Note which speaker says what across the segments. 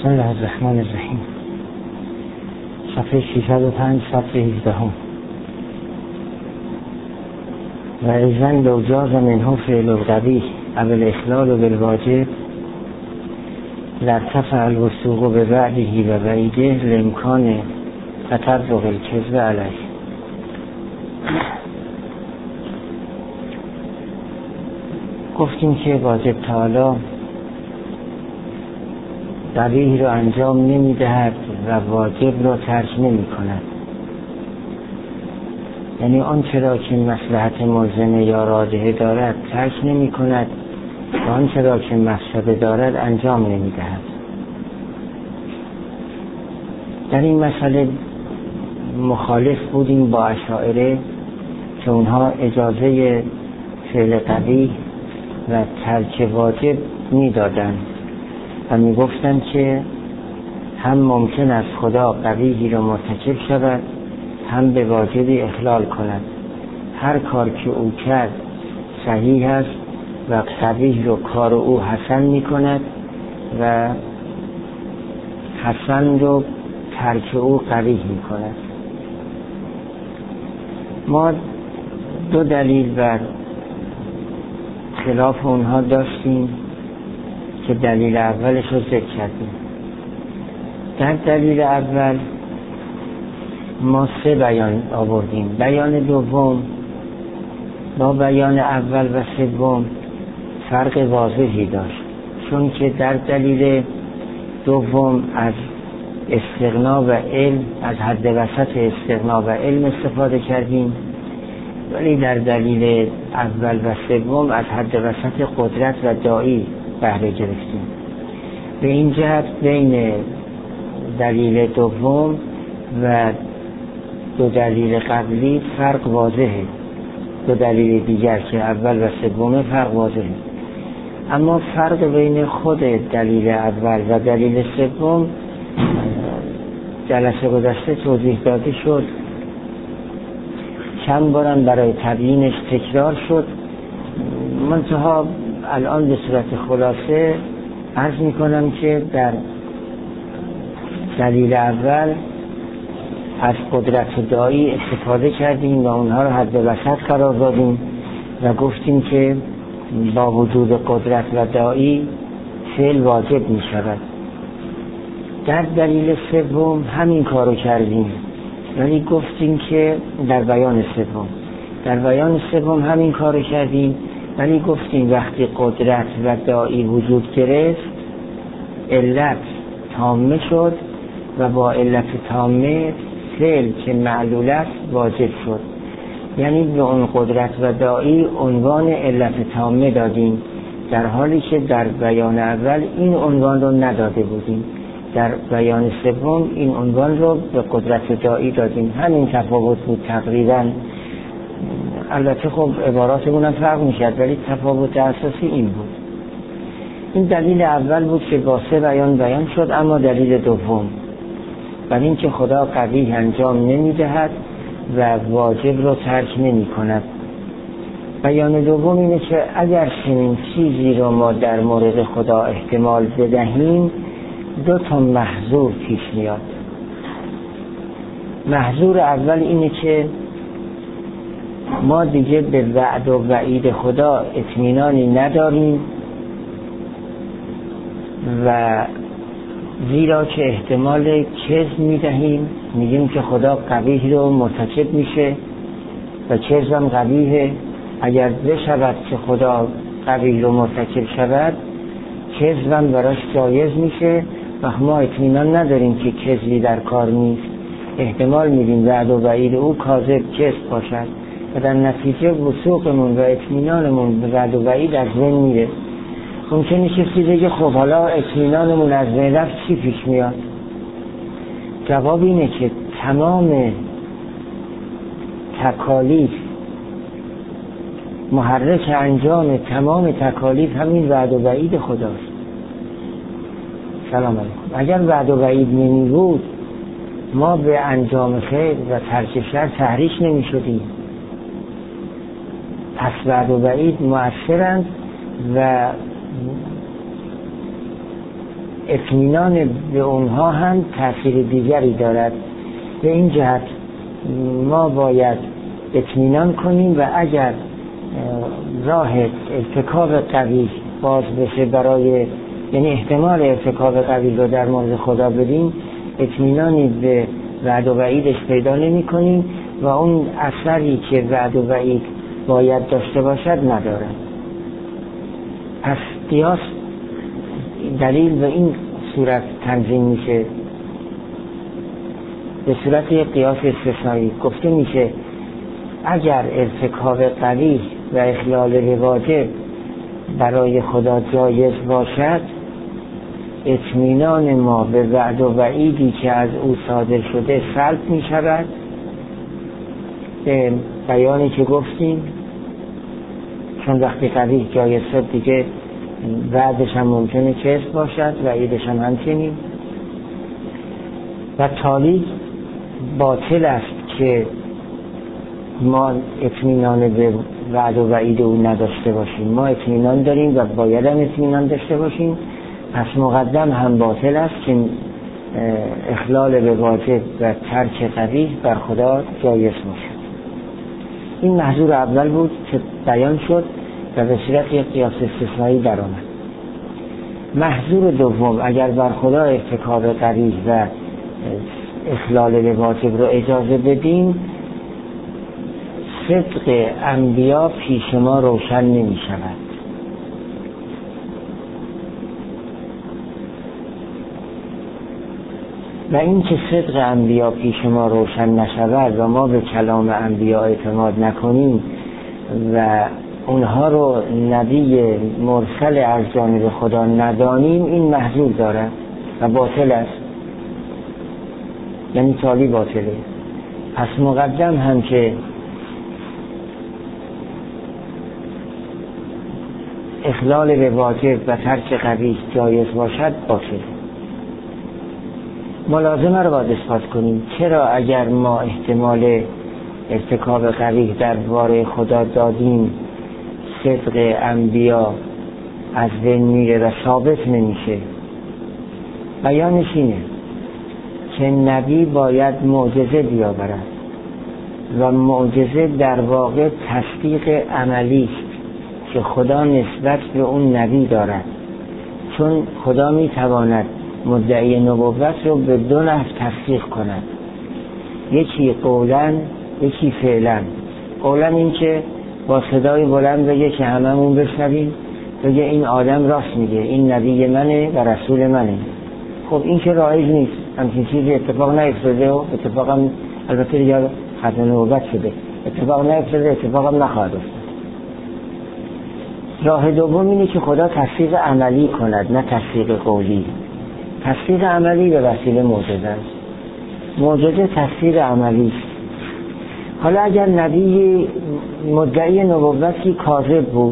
Speaker 1: بسم الله الرحمن الرحیم. صفحه 605 سطر 17. و ایزن لو جاز منه فعل القبیح او الاخلال بالواجب لارتفع الوثوق ببعده و بعیده لامکان تطرق الکذب علیه. گفتیم که واجب تعالی قبیح را انجام نمی دهد و واجب را ترک نمی کند، یعنی آنچه را که مصلحت ملزمه یا راجحه دارد ترک نمی کند و آنچه را که مفسده دارد انجام نمی دهد. در این مسئله مخالف بودیم با اشاعره که اونها اجازه فعل قبیح و ترک واجب می دادند و می گفتند که هم ممکن است خدا قبیحی را مرتکب شود هم به واجبی اخلال کند. هر کار که او کرد صحیح است و قبیح رو کار او حسن می کند و حسن رو ترک او قبیح می کند. ما دو دلیل بر خلاف اونها داشتیم که دلیل اولش رو ذکر کردیم. در دلیل اول ما 3 بیان آوردیم. بیان دوم با بیان اول و سوم فرق واضحی داشت، چون که در دلیل دوم از استغنا و علم، از حد وسط استغنا و علم استفاده کردیم، ولی در دلیل اول و سوم از حد وسط قدرت و داعی بهره گرفتیم. به این جهت بین دلیل دوم و دو دلیل قبلی فرق واضحه. دو دلیل دیگر که اول و سوم فرق واضحه، اما فرق بین خود دلیل اول و دلیل سوم جلسه گذشته توضیح داده شد، چند بارم برای تبیینش تکرار شد. منتها الان به صورت خلاصه عرض می کنم که در دلیل اول از قدرت داعی استفاده کردیم و اونها رو حد وسط قرار دادیم و گفتیم که با وجود قدرت و داعی فعل واجب می شود. در دلیل سوم همین کارو کردیم، ولی گفتیم که در بیان سوم همین کارو کردیم، ولی گفتیم وقتی قدرت و داعی وجود گرفت علت تامه شد و با علت تامه فعل که معلول است واجب شد. یعنی به اون قدرت و داعی عنوان علت تامه دادیم، در حالی که در بیان اول این عنوان رو نداده بودیم. در بیان سوم این عنوان رو به قدرت داعی دادیم. همین تفاوت بود تقریبا. البته خب عباراتمون هم فرق میشد، ولی تفاوت اساسی این بود. این دلیل اول بود که با 3 بیان شد. اما دلیل دوم برای این که خدا قبیح انجام نمیدهد و واجب رو ترک نمی کند. بیان دوم اینه که اگر چنین چیزی رو ما در مورد خدا احتمال بدهیم 2 محظور پیش میاد. محظور اول اینه که ما دیگه به وعد و وعید خدا اطمینانی نداریم و زیرا که احتمال کذب میدهیم، میگیم که خدا قبیح رو مرتکب میشه و کذب هم قبیحه. اگر بشود که خدا قبیح رو مرتکب شود کذب هم براش جایز میشه و ما اطمینان نداریم که کذبی در کار نیست. احتمال میدیم وعد و وعید او کاذب کذب باشد و در نتیجه وثوقمون و اطمینانمون به وعد و وعید از بین میره. ممکنه کسی بگه خب حالا اطمینانمون از بین رفت چی پیش میاد؟ جواب اینه که تمام تکالیف، محرک انجام تمام تکالیف همین وعد و وعید خداست. سلام علیکم. اگر وعد و وعید نمی بود ما به انجام خیر و ترک شر تحریک نمی شدیم. پس وعد و وعید مؤثرند و اطمینان به اونها هم تأثیر دیگری دارد. به این جهت ما باید اطمینان کنیم و اگر راه ارتکاب قبیح باز بشه برای، یعنی احتمال ارتکاب قبیح رو در مورد خدا بدیم، اطمینانی به وعد و وعیدش پیدا نمی کنیم و اون اثری که وعد و وعید باید داشته باشد ندارد. پس قیاس دلیل به این صورت تنظیم میشه، به صورت قیاس استثنایی. گفته میشه اگر ارتکاب قبیح و اخلال واجب برای خدا جایز باشد، اطمینان ما به وعد و وعیدی که از او صادر شده سلب می شود. به بیانی که گفتیم، چون وقتی قبیح جایز شد دیگه وعدش هم ممکنه کذب باشد، وعیدش هم همچنین. و تالی باطل است که ما اطمینان به وعد و وعید او نداشته باشیم. ما اطمینان داریم و باید هم اطمینان داشته باشیم. پس مقدم هم باطل است که اخلال به واجب و ترک قبیح بر خدا جایز باشد. این محظور اول بود که بیان شد و به صورت قیاس استثنایی در آمد. محظور دوم، اگر بر خدا ارتکاب قبیح و اخلال به واجب رو اجازه بدیم، صدق انبیا پیش ما روشن نمی شود. و این که صدق انبیا پیش ما روشن نشود و ما به کلام انبیا اعتماد نکنیم و اونها رو نبی مرسل از جانب خدا ندانیم، این محظور دارد و باطل است، یعنی تالی باطله. پس مقدم هم که اخلال به واجب و ترک قبیح جایز باشد باطل. ملازمه رو باید اثبات کنیم. چرا اگر ما احتمال ارتکاب قبیح درباره خدا دادیم، صدق انبیا از بین میره و ثابت نمیشه؟ بیانش اینه که نبی باید معجزه بیاورد و معجزه در واقع تصدیق عملی است که خدا نسبت به اون نبی دارد، چون خدا میتواند مدعی نبوت رو به دو نحو تصدیق کند، یکی قولاً یکی فعلاً. قولاً این که با صدای بلند بگه که هممون بشنویم، بگه این آدم راست میگه، این نبی منه و رسول منه. خب این که رایج نیست، همچین چیزی اتفاق نیفتاده و اتفاقا البته دیگر ختم نبوت شده، اتفاق نیفتاده، اتفاقا نخواهد افتاد. راه دوم اینه که خدا تصدیق عملی کند، نه تصدیق قولی. تصدیق عملی به وسیله معجزه است. معجزه تصدیق عملی است. حالا اگر نبی مدعی نبوتی کاذب بود،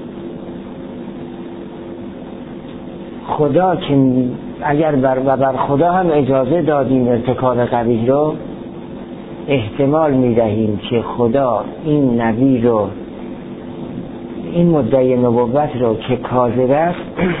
Speaker 1: خدا که اگر بر خدا هم اجازه دادیم ارتکاب قبیح رو، احتمال میدهیم که خدا این نبی رو، این مدعی نبوت رو که کاذب است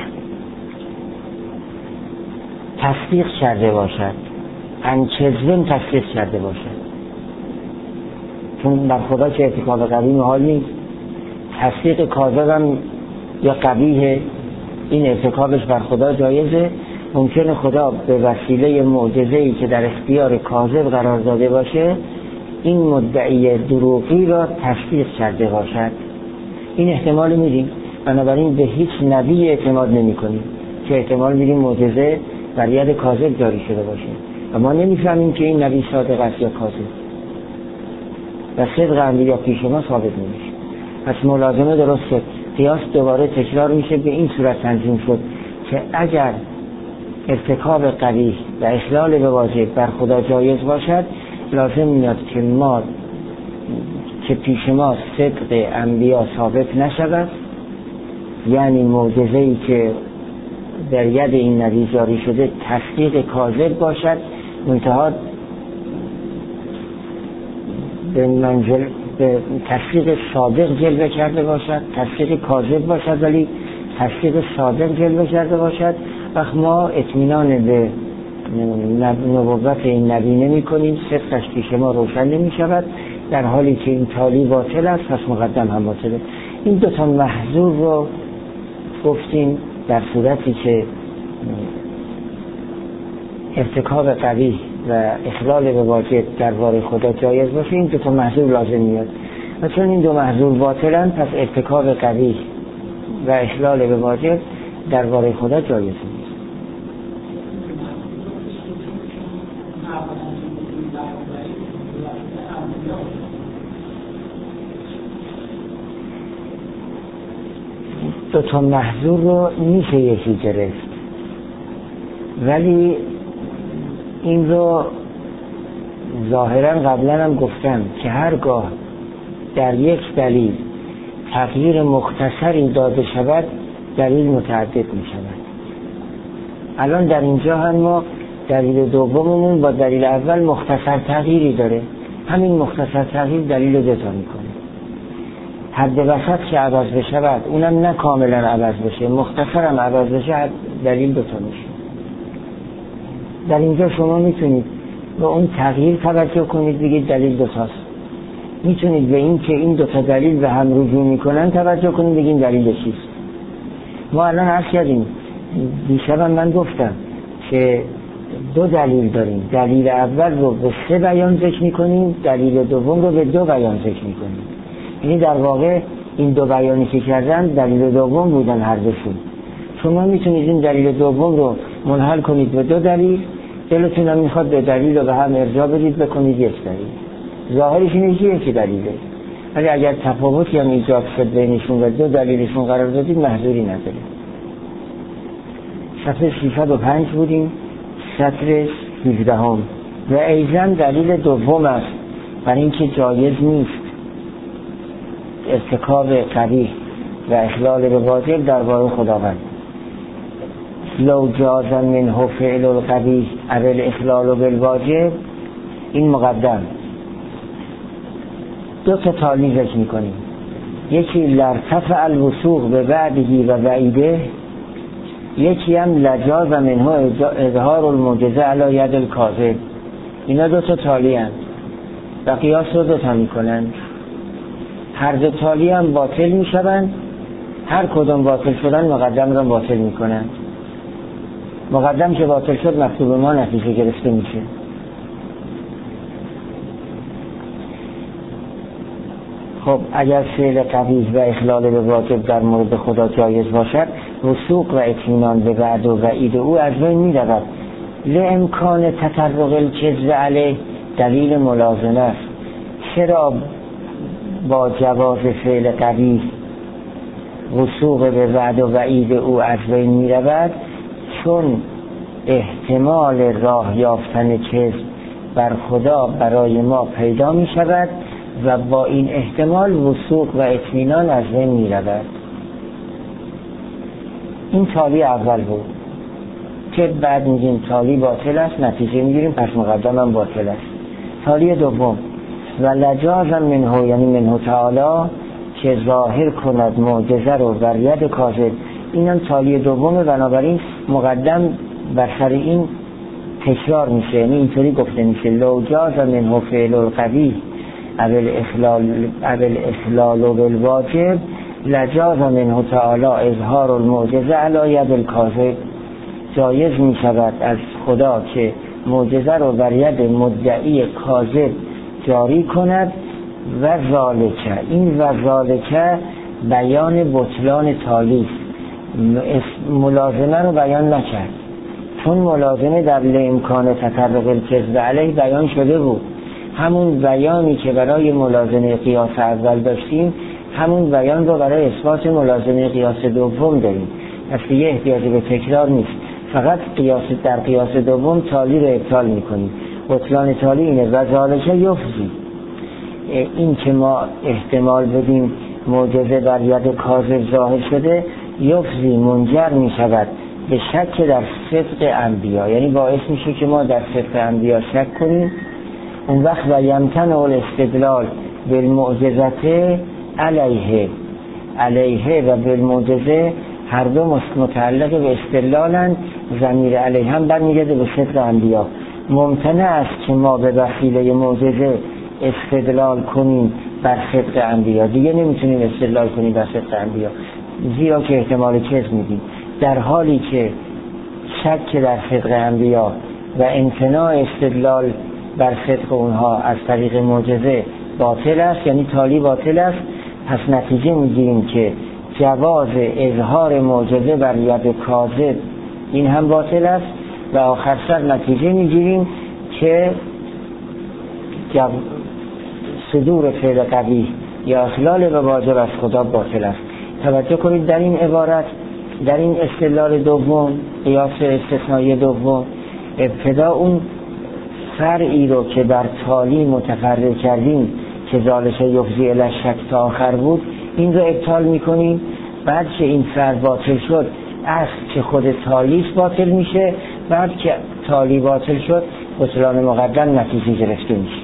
Speaker 1: تصدیق کرده باشد، انچزون تصدیق کرده باشد. چون بر خدا که ارتکاب قبیح محال نیست، تصدیق کاذبم یا قبیحه، این ارتکابش بر خدا جایزه. ممکنه خدا به وسیله معجزه‌ای که در اختیار کاذب قرار داده باشه این مدعی دروغی را تصدیق کرده باشد. این احتمال میدیم، بنابراین به هیچ نبی اعتماد نمی کنیم که احتمال میدیم معجزه بر ید کاذب جاری شده باشه و ما نمیفهمیم که این نبی صادق است یا کاذب و صدق انبیا پیش ما ثابت نمیشه. پس ملازمه درسته. قیاس دوباره تکرار میشه، به این صورت تنظیم شد که اگر ارتکاب قبیح و اخلال به واجب بر خدا جایز باشد، لازم میاد که ما که پیش ما صدق انبیا ثابت نشود، یعنی معجزه‌ای که در ید این نبی جاری شده تصدیق کاذب باشد، منتها به منزل به تصدیق صادق جلوه کرده باشد، تصدیق کاذب باشد ولی تصدیق صادق جلوه کرده باشد. وقت ما اطمینان به نبوت این نبی نمی کنیم، صدقش پیش ما روشن نمی شود، در حالی که این تالی باطل است پس مقدم هم باطله. این دوتا محظور رو گفتیم در صورتی که ارتکاب قبیح و اخلال به واجب درباره خدا جایز باشه، این دوتا محظور لازم میاد. و چون این دو محظور باطلن پس ارتکاب قبیح و اخلال به واجب درباره خدا جایز نیست. دوتا محظور رو میشه یکی گرفت، ولی این رو ظاهرا قبلا هم گفتم که هرگاه در یک دلیل تغییر مختصری داده شود دلیل متعدد می شود. الان در اینجا هم ما دلیل دوممون با دلیل اول مختصر تغییری داره، همین مختصر تغییر دلیل دوتا میکنه. حد وسط که عوض بشود اونم نه کاملا عوض بشه، مختصرم عوض بشه، دلیل دوتا میشه. در اینجا شما میتونید به اون تغییر توجه کنید بگید دلیل دوتاست، میتونید به این که این دوتا دلیل به هم رجوع میکنن توجه کنید بگید دلیل چیست. ما الان عرض کردیم، دیشبم من گفتم که دو دلیل داریم، دلیل اول رو به 3 بیان ذکر میکنیم، دلیل دوم رو به 2 بیان ذکر میکنیم. یعنی در واقع این 2 بیانی که کردن دلیل دوم بودن هر دوشون. شما میتونید این دلیل دوم رو منحل کنید به 2 دلیل، دلتون هم میخواد به دلیل رو به هم ارجاع بدید بکنید یک دلیل. ظاهرش اینه که یکی دلیله، ولی اگر تفاوتی هم ایجاد شد بینشون و 2 دلیلشون قرار دادید محذوری نداره. صفحه 305 بودیم، سطر 17 و ایضاً دلیل دوم است برای اینکه جایز نیست ارتکاب قبیح و اخلال به واجب درباره خداوند. لو جاز منه فعل القبیح او الاخلال بالواجب، این مقدم. 2 تا تالی ذکر میکنیم، یکی لرتفع الوثوق به بعدی و بعیده، یکی هم لجاز منه اظهار المعجزه علی ید الکاذب. اینا 2 تا تالی هستند و قیاس رو 2 تا میکنند. هر 2 تالی هم باطل میشوند، هر کدوم باطل شدن مقدم رو باطل میکنند. مقدم که باطل شد مکتوب ما نتیجه گرفته میشه. خب اگر فعل قبیح و اخلال به واجب در مورد خدا جایز باشد، وثوق و اطمینان به وعد و وعید او از بین میرود. لامکان تطرق الکذب علیه، دلیل ملازمه است. چرا با جواز فعل قبیح وثوق به وعد و وعید او از بین میرود؟ چون احتمال راه یافتن کذب بر خدا برای ما پیدا می شود و با این احتمال وثوق و اطمینان از بین می رود. این تالی اول بود که بعد میگیم تالی باطل است، نتیجه میگیریم پس مقدم هم باطل است. تالی دوم و لجازم منه، یعنی منه تعالی که ظاهر کند معجزه رو بر ید کاذب، اینم تالی دومه. بنابراین مقدم بر سر این تکرار میشه، یعنی اینطوری گفته میشه لو جاز منه فعل القبیح او الاخلال بالواجب لجاز منه تعالی اظهار المعجزه علی ید الکاذب. جایز می شود از خدا که معجزه رو بر ید مدعی کاذب جاری کند. و ذالکه، این و ذالکه بیان بطلان تالی، ملازمه رو بیان نکرد، چون ملازمه در امکان تطرق الکذب علیه بیان شده بود. همون بیانی که برای ملازمه قیاس اول داشتیم همون بیان رو برای اثبات ملازمه قیاس دوم داریم. پس دیگه احتیاج به تکرار نیست، فقط در قیاس دوم تالی رو ابطال میکنیم. بطلان تالی اینه و ذالکه یفضی، این که ما احتمال بدیم معجزه بر ید کاذب ظاهر شده، یفضی منجر می شود به شک در صدق انبیا، یعنی باعث میشه که ما در صدق انبیا شک کنیم. اون وقت و یمتن الاستدلال بالمعجزه علیه و بالمعجزه هر دو متعلق به استدلالن، ضمیر علیه هم برمیگرده به صدق انبیا. ممتنع است که ما به وسیله معجزه استدلال کنیم بر صدق انبیا، دیگه نمیتونیم استدلال کنیم بر صدق انبیا، زیرا که احتمال کذب میدیم. در حالی که شک در صدق انبیا و امتناع استدلال بر صدق اونها از طریق معجزه باطل است، یعنی تالی باطل است، پس نتیجه میگیریم که جواز اظهار معجزه بر ید کاذب این هم باطل است و آخر سر نتیجه میگیریم که صدور فعل قبیح یا اخلال به واجب از خدا باطل است. توجه کنید در این عبارت، در این استدلال دوم، قیاس استثنایی دوم، ابتدا اون فرعی رو که بر تالی متفرع کردیم که ذالک یفضی الی الشک تا آخر بود، این رو ابطال میکنیم. بعد که این فرع باطل شد، اصل که خود تالیش باطل میشه، بعد که تالی باطل شد بطلان مقدم نتیجه گرفته میشه.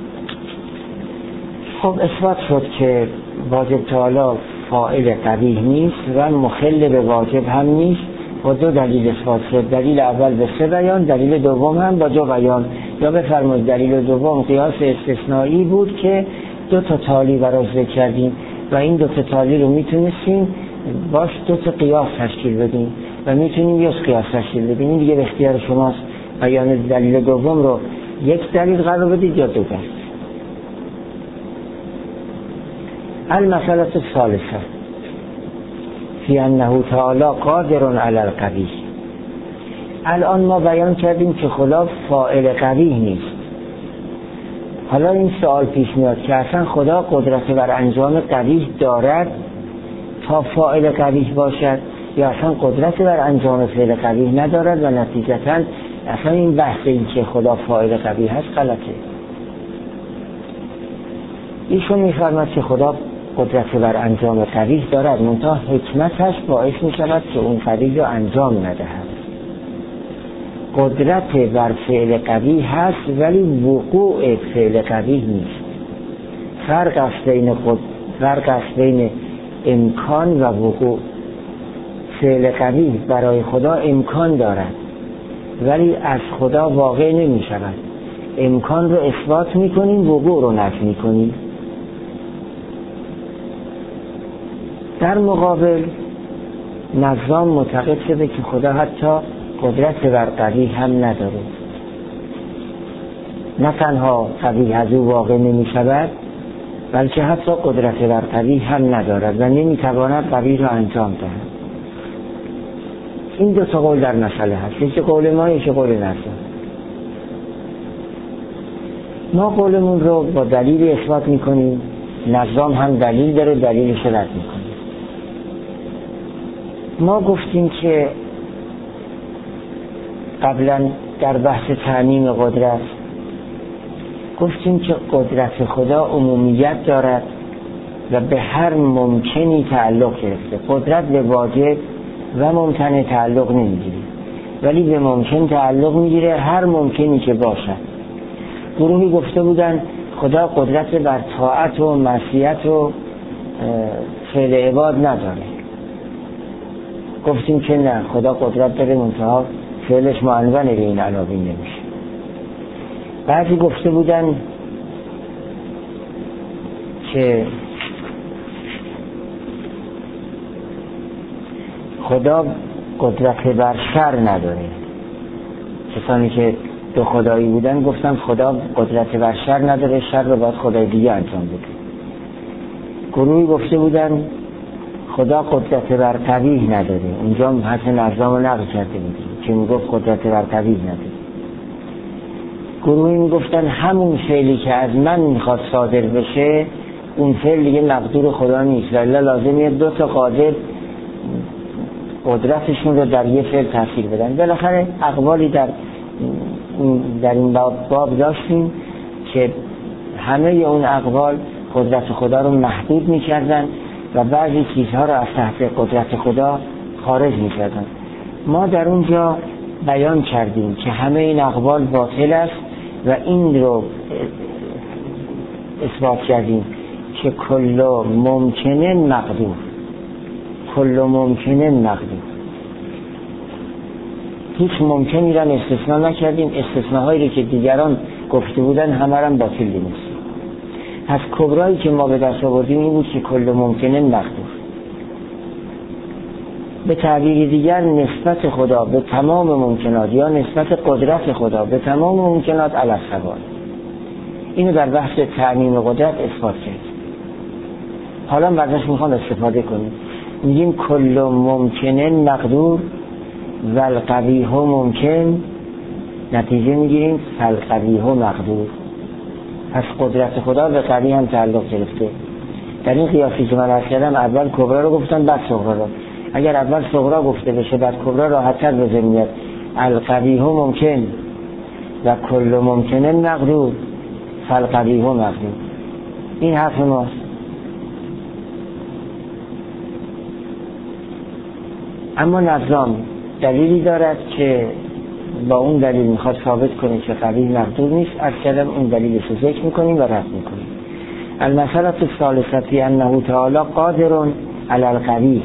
Speaker 1: خب اثبات شد که واجب تعالی فاعل قبیح نیست و مخل به واجب هم نیست و دو دلیل اثبات شد. دلیل اول به 3 بیان، دلیل دوم هم با 2 بیان. یا بفرمایید دلیل دوم قیاس استثنایی بود که 2 تالی براش ذکر کردیم و این 2 تالی رو میتونستیم باش 2 قیاس تشکیل بدیم و میتونیم 1 قیاس تشکیل بدیم. این دیگه به اختیار شماست، بیان دلیل دوم رو 1 دلیل قرار بدید یا 2 دلیل. المسئله الثالثه فی انه تعالی قادر علی القبیح. الان ما بیان کردیم که خدا فاعل قبیح نیست. حالا این سوال پیش میاد که اصلا خدا قدرت بر انجام قبیح دارد تا فاعل قبیح باشد یا اصلا قدرت بر انجام فعل قبیح ندارد و نتیجتاً اصلا این بحث این که خدا فاعل قبیح هست غلطه. ایشون میفرماد که خدا قدرت بر انجام قبیح دارد، منتها حکمتش باعث می شود که اون قبیح رو انجام ندهد. قدرت بر فعل قبیح هست ولی وقوع فعل قبیح نیست. فرق است بین امکان و وقوع. فعل قبیح برای خدا امکان دارد ولی از خدا واقع نمی شود. امکان رو اثبات می کنیم، وقوع رو نفی می کنیم. در مقابل نظام معتقد شده که خدا حتی قدرت بر قبیح هم نداره. نه تنها قبیح از او واقع نمی شود بلکه حتی قدرت بر قبیح هم ندارد و نمی تواند قبیح را انجام دهد. این 2 قول در مسئله هست، یکی قول ما یکی قول نظام. ما قولمون رو با دلیل اثبات می کنیم، نظام هم دلیل داره، دلیلش رد می کنیم. ما گفتیم که قبلا در بحث تعمیم قدرت گفتیم که قدرت خدا عمومیت دارد و به هر ممکنی تعلق گرفته. قدرت به واجب و ممتنع تعلق نمیگیره ولی به ممکن تعلق میگیره، هر ممکنی که باشد. گروهی گفته بودن خدا قدرت بر طاعت و معصیت و فعل عباد نداره. گفتیم که نه، خدا قدرت داره، منتها فعلش معنون به این عناوین نمیشه. بعضی گفته بودن که خدا قدرت بر شر نداره. کسانی که 2 خدایی بودن گفتن خدا قدرت بر شر نداره، شر رو باید خدای دیگه انجام بده. گروهی گفته بودن خدا قدرت بر قبیح نداره. اونجا هم حرف نظام رو نقل کرده بودیم که میگفت قدرت بر قبیح نداره. گروهی میگفتن همون فعلی که از من میخواد صادر بشه اون فعل دیگه مقدور خدا نیست، ولی لازمه 2 قادر قدرتشون رو در یه فعل تفسیر بدن. بالاخره اقوالی در این باب داشتیم که همه اون اقوال قدرت خدا رو محدود میکردن و بعضی چیزها رو از تحت قدرت خدا خارج میکردن. ما در اونجا بیان کردیم که همه این اقوال باطل است و این رو اثبات کردیم که کل ممکنه مقدور، کل ممکنه مقدور. هیچ ممکنی را استثناء نکردیم، استثناهایی که دیگران گفته بودن همه را باطل دونستیم. از کبرایی که ما به دست آوردیم این بود که کل ممکنه مقدور. به تعبیر دیگر نسبت خدا به تمام ممکنات یا نسبت قدرت خدا به تمام ممکنات علی الصواب. اینو در بحث تعمیم قدرت اثبات کرد. حالا ازش میخوام استفاده کنیم. میگیم کل ممکنه مقدور و القبیح ممکن، نتیجه میگیریم فالقبیح مقدور. پس قدرت خدا به قبیح هم تعلق گرفته. در این قیاسی که من عرض کردم اول کبرا رو گفتن بعد صغرا رو. اگر اول صغرا گفته بشه بعد کبرا راحت‌تر به ذهن میاد. القبیح ممکن و کل ممکنه مقدور فالقبیح مقدور. این حرف ماست. اما نظام دلیلی دارد که با اون دلیل میخواد ثابت کنه که قبیح مقدور نیست. از کلم اون دلیلش رو ذکر میکنیم و رد میکنیم. المسألة الثالثة انه تعالی قادر علی القبیح.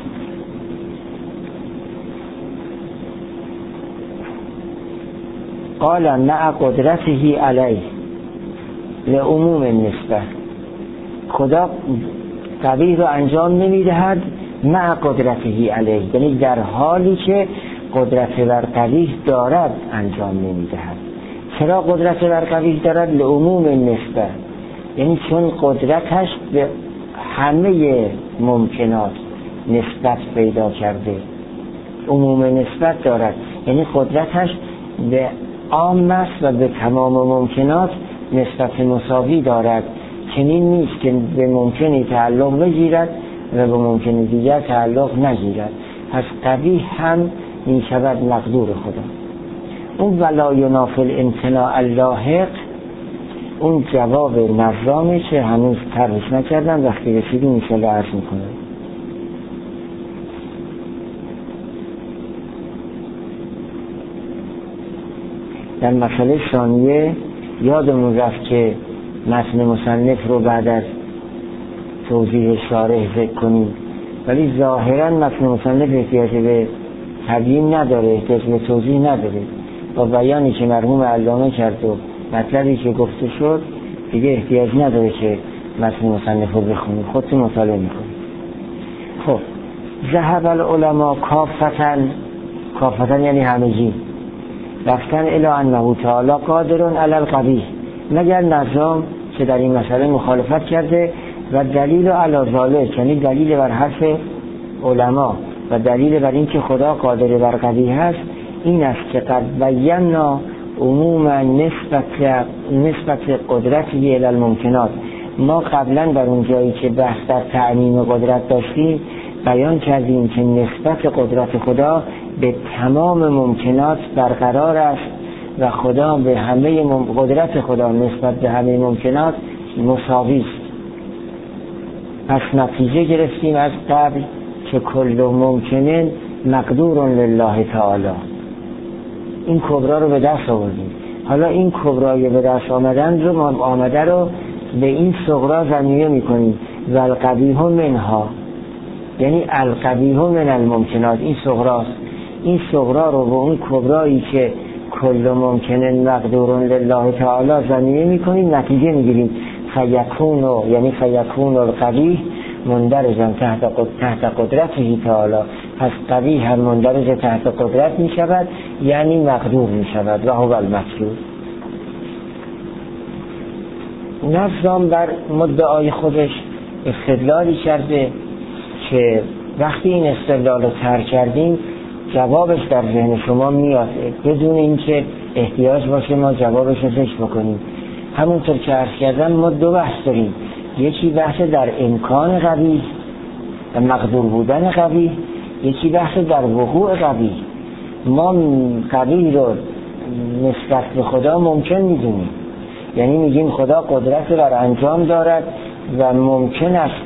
Speaker 1: قال مع قدرته علیه لعموم النسبه. خدا قبیح رو انجام نمیدهد مع قدرته علیه، یعنی در حالی که قدرت بر قبیح دارد انجام نمیدهد. چرا قدرت بر قبیح دارد؟ لعموم النسبه، یعنی چون قدرتش به همه ممکنات نسبت پیدا کرده، عموم نسبت دارد، یعنی قدرتش به عام است و به تمام ممکنات نسبت مساوی دارد. چنین نیست که به ممکنی تعلق بگیرد و به ممکن دیگر تعلق نگیرد. پس قبیح هم می شود مقدور خدا. اون ولا ینافی الامتناع اللاحق، اون جواب نظامی که هنوز طرحش نکردم، وقتی رسیدیم انشاءالله عرض میکنم. در مسئله ثانیه یادمون رفت که متن مصنف رو بعد از توضیح شارح ذکر کنیم، ولی ظاهرا متن مصنف احتیاج به تبیین نداره، احتیاج به توضیح نداره. با بیانی که مرحوم علامه کرد و مطلبی که گفته شد دیگه احتیاج نداره که متن مصنف رو بخونیم، خودتون مطالعه میکنیم. خب ذهب العلماء کافتن یعنی همگی، رفتن الی انه تعالی قادر علی القبیح، مگر نظام که در این مسئله مخالفت کرده و دلیل علی ذالک، یعنی دلیل بر حرف علما و دلیل بر این که خدا قادر بر قبیح است این است که قد بینا عموما نسبت قدرتی الی الممکنات. ما قبلا در اون جایی که بحث در تعمیم قدرت داشتیم بیان کردیم که نسبت قدرت خدا به تمام ممکنات برقرار است و خدا به همه قدرت خدا نسبت به همه ممکنات مساوی است. پس نتیجه گرفتیم از قبل که کل ممکنه مقدور لله تعالی. این کبرا رو به دست آوردیم. حالا این کبرای به دست آمده رو به این صغرا ضمیمه میکنیم و القبیح منها، یعنی القبیح من الممکنات. این صغراست. این صغرا رو به اون کبرایی که کل ممکنه مقدور لله تعالی ضمیمه میکنیم، نتیجه میگیریم فیکون، یعنی فیکون القبیح مندرجا تحت قدرته تعالی. پس قبیح هم مندرج تحت قدرت می شود، یعنی مقدور می شود و هو المطلوب. نظام بر مدعای خودش استدلالی کرده که وقتی این استدلال رو طرح کردیم جوابش در ذهن شما میاد بدون اینکه احتیاج باشه ما جوابش رو ذکر بکنیم. همونطور که عرض کردم ما دو بحث داریم، یکی بحث در امکان قبیح و مقدور بودن قبیح، یکی بحث در وقوع قبیح. ما قبیح رو نسبت به خدا ممکن میدونیم، یعنی میگیم خدا قدرت بر انجام دارد و ممکن است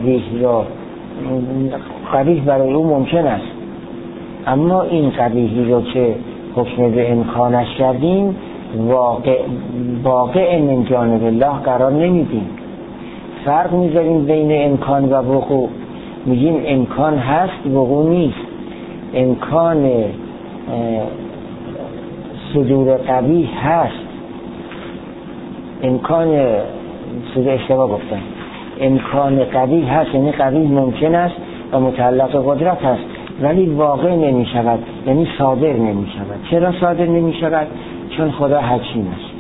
Speaker 1: قبیح برای او ممکن است. اما این قبیحی رو که حکم به امکانش کردیم واقع من جانب الله قرار نمیدیم. فرق میذاریم بین امکان و وقوع. میگیم امکان هست وقوع نیست. امکان صدور قبیح هست، امکان اشتباه گفتم، امکان قبیح هست، یعنی قبیح ممکن است و متعلق قدرت هست، ولی واقع نمی شود، یعنی صادر نمی شود. چرا صادر نمی شود؟ چون خدا حکیم است.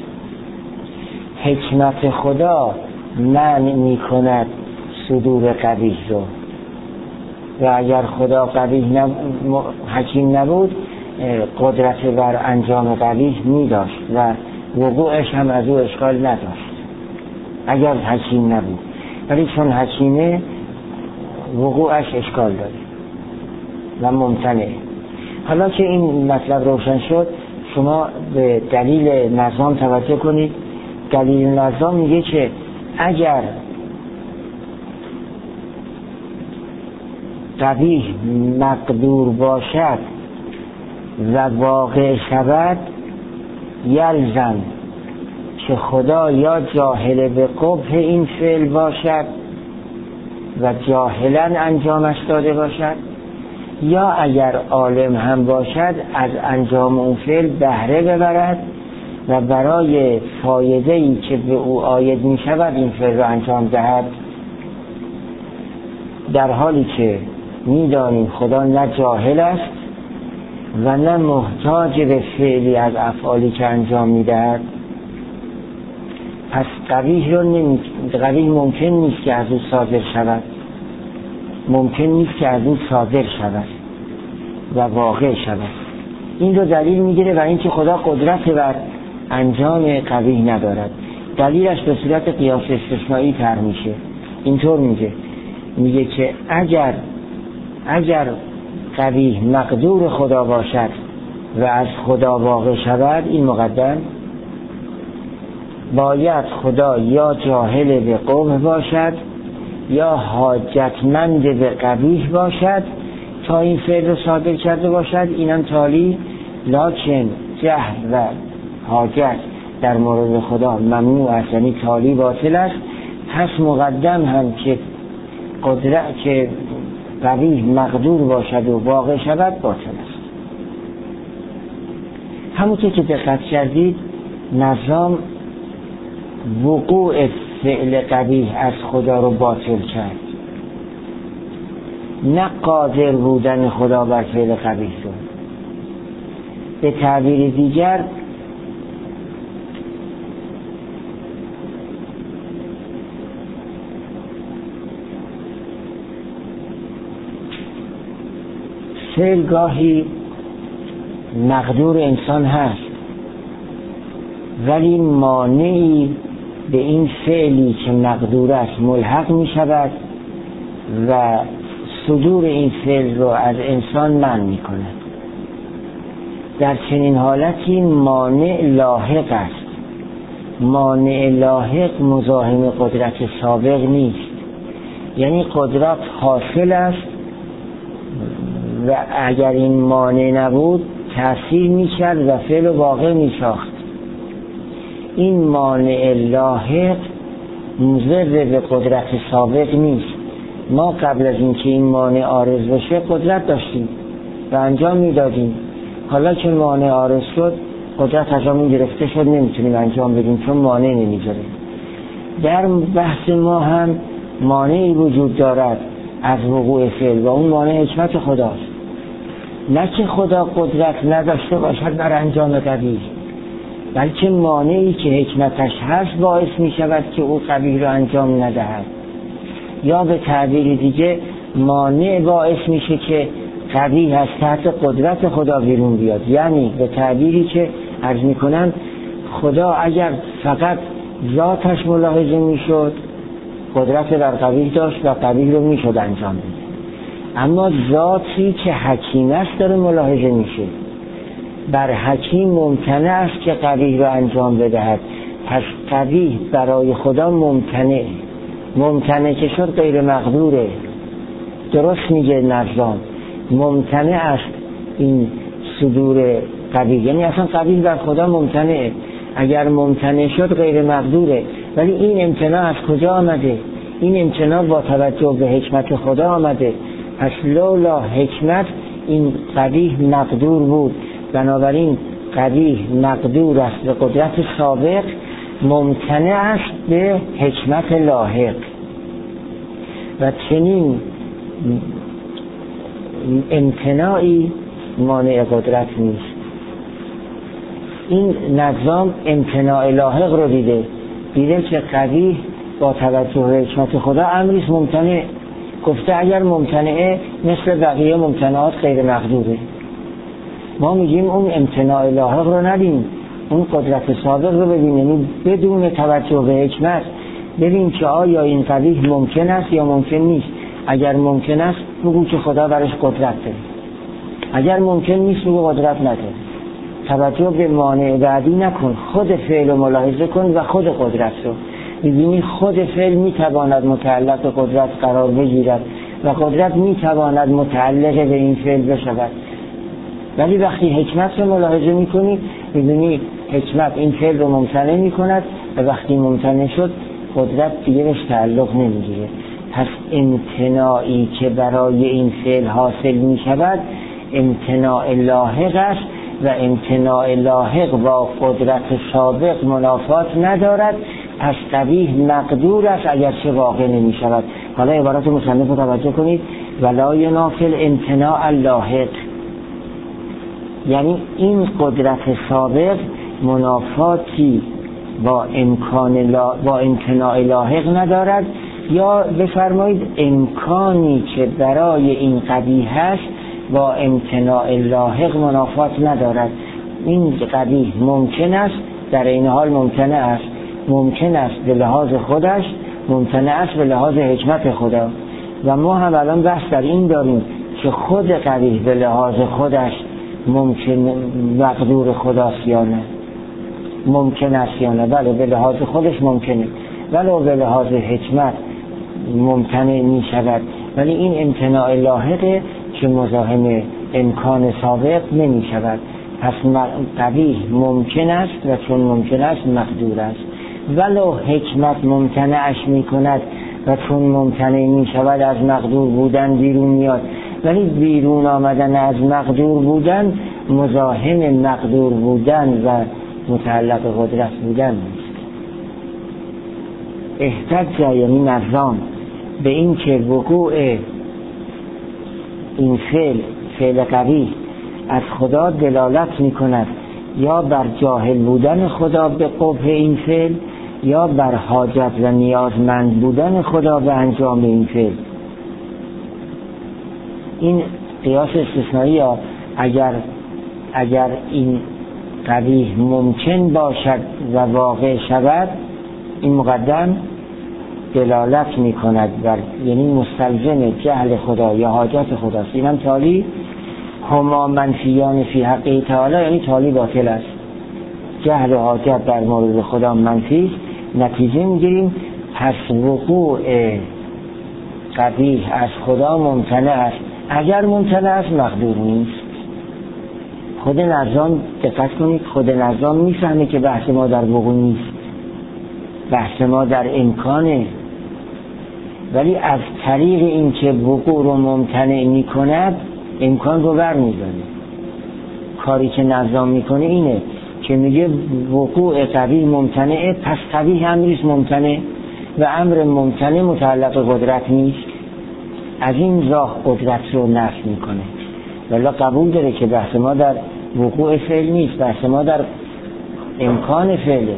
Speaker 1: حکمت خدا منع می کند صدور قبیح رو، و اگر خدا حکیم نبود قدرت بر انجام قبیح می داشت و وقوعش هم از او اشکال نداشت اگر حکیم نبود، ولی چون حکیمه وقوعش اشکال داره و ممتنعه. حالا که این مطلب روشن شد، شما به دلیل نظام توجه کنید. دلیل نظام میگه که اگر قبیح مقدور باشد و واقع شود، یلزم که خدا یا جاهل به قبح این فعل باشد و جاهلا انجامش داده باشد، یا اگر عالم هم باشد از انجام اون فعل بهره ببرد و برای فایده‌ای که به او عاید می شود این فعل را انجام دهد، در حالی که می دانیم خدا نه جاهل است و نه محتاج به فعلی از افعالی که انجام می دهد. پس قبیح ممکن نیست که از او صادر شود، ممکن نیست که از او صادر شود و واقع شود. این رو دلیل میگیره و اینکه خدا قدرت بر انجام قبیح ندارد. دلیلش به صورت قیاس استثنایی تر میشه. اینطور میگه که اگر قبیح مقدور خدا باشد و از خدا واقع شود، این مقدم باید خدا یا جاهل به قبح باشد یا حاجتمند به قبیح باشد تا این فعل رو صادر کرده باشد. اینم تالی، لکن جهل و حاجت در مورد خدا ممنوع است، یعنی تالی باطل است. پس مقدم هم که قدرت که قبیح مقدور باشد و واقع شود باطل است. همونطور که دقت کردید نظام وقوع فعل قبیح از خدا رو باطل کرد، نه قادر بودن خدا بر فعل قبیح رو. به تعبیر دیگر فعل گاهی مقدور انسان هست ولی مانعی به این فعلی که مقدور است ملحق می شود و صدور این فعل رو از انسان منع می کند. در چنین حالتی مانع لاحق است. مانع لاحق مزاحم قدرت سابق نیست، یعنی قدرت حاصل است و اگر این مانع نبود تأثیر می کرد و فعل واقع می ساخت. این مانع لاحق مضر به قدرت سابق نیست. ما قبل از اینکه این مانع عارض بشه قدرت داشتیم و انجام میدادیم. حالا که مانع عارض شد قدرت از همون گرفته شد، نمیتونیم انجام بدیم چون مانع نمیذاره. در بحث ما هم مانعی وجود دارد از وقوع فعل و اون مانع حکمت خداست، نه که خدا قدرت نداشته باشد بر انجام قبیح، بلکه مانعی که حکمتش هست باعث می شود که او قبیح را انجام ندهد. یا به تعبیر دیگه مانع باعث میشه که قبیح از تحت قدرت خدا بیرون بیاد. یعنی به تعبیری که عرض میکنم خدا اگر فقط ذاتش ملاحظه میشد قدرت بر قبیح داشت و قبیح رو میشد انجام بده، اما ذاتی که حکیم است داره ملاحظه میشه. بر حکیم ممتنع است که قبیح رو انجام بدهد، پس قبیح برای خدا ممتنع که شد غیر مقدوره. درست میگه نظام، ممتنع است این صدور قبیح، یعنی اصلا قبیح بر خدا ممتنعه. اگر ممتنع شد غیر مقدوره، ولی این امتناع از کجا آمده؟ این امتناع با توجه به حکمت خدا آمده. پس لولا حکمت این قبیح مقدور بود، بنابراین قبیح مقدور است به قدرت سابق، ممتنع است به حکمت لاحق. و چنین امتناعی مانع قدرت نیست. این نظام امتناع لاحق رو دیده که قبیح با توجه به حکمت خدا امریست ممتنع. گفته اگر ممتنعه مثل بقیه ممتنعات غیر مقدوره. ما میگیم اون امتناع لاحق رو ندیم، اون قدرت سابق رو ببینیم، یعنی بدون توجه به حکمت ببین که آیا این قبیح ممکن است یا ممکن نیست. اگر ممکن است بگو که خدا برش قدرت داره، اگر ممکن نیست بگو قدرت نداره. توجه به مانع بعدی نکن، خود فعل رو ملاحظه کن و خود قدرت رو ببینی. خود فعل میتواند متعلق به قدرت قرار بگیرد و قدرت میتواند متعلق به این فعل بشود، ولی وقتی حکمت رو ملاحظه میکنی ببینی حکمت این فعل رو ممتنع میکند و وقتی ممتنع شد قدرت دیگه بهش تعلق نمیگیره. پس امتناعی که برای این فعل حاصل میشود امتناع لاحق است و امتناع لاحق با قدرت سابق منافات ندارد، پس قبیح مقدور است اگرچه واقع نمی شود. حالا عبارت مصنف رو توجه کنید، ولا ینافی الامتناع اللاحق، یعنی این قدرت سابق منافاتی با امتناع لاحق ندارد، یا بفرمایید امکانی که برای این قبیح است با امتناع لاحق منافات ندارد. این قبیح ممکن است، در این حال ممتنع است، ممکن است به لحاظ خودش، ممتنع است به لحاظ حکمت خدا. و ما هم الان بحث در این داریم که خود قبیح به لحاظ خودش ممکن مقدور خداست یا نه، ممکن است یا نه. بله به لحاظ خودش ممکنه، ولو به لحاظ حکمت ممتنع می شود، ولی این امتناع لاحقه که مزاحم امکان سابق نمی شود. پس قبیح ممکن است و چون ممکن است مقدور است، ولو حکمت ممتنعش می کند و چون ممتنع می شود از مقدور بودن بیرون میاد، ولی بیرون آمدن از مقدور بودن مزاحم مقدور بودن و متعلق قدرت بودن نیست. احتج یعنی نظام به این که وقوع این فعل قبیح از خدا دلالت می کند یا بر جاهل بودن خدا به قبح این فعل یا بر حاجت و نیازمند بودن خدا به انجام این فعل. این قیاس استثنایی ها اگر این قبیح ممکن باشد و واقع شود، این مقدم دلالت می کند بر، یعنی مستلزم جهل خدا یا حاجت خداست. این هم تالی هما منفیان فی حقه تعالی، یعنی تالی باطل است. جهل و حاجت در مورد خدا منفی، نتیجه میگیریم پس وقوع قبیح از خدا ممتنع است. اگر ممتنع است مقدور نیست. خود نظام دقت کنید، خود نظام میفهمه که بحث ما در وقوع نیست، بحث ما در امکانه، ولی از طریق این که وقوع رو ممتنع میکند امکان رو بر می‌داره. کاری که نظام میکنه اینه که میگه وقوع قبیح ممتنعه، پس قبیح امریست ممتنع و امر ممتنع متعلق قدرت نیست. از این راه قدرت رو نفی میکنه. ولی قبول داره که بحث ما در وقوع فعل نیست، بحث ما در امکان فعله.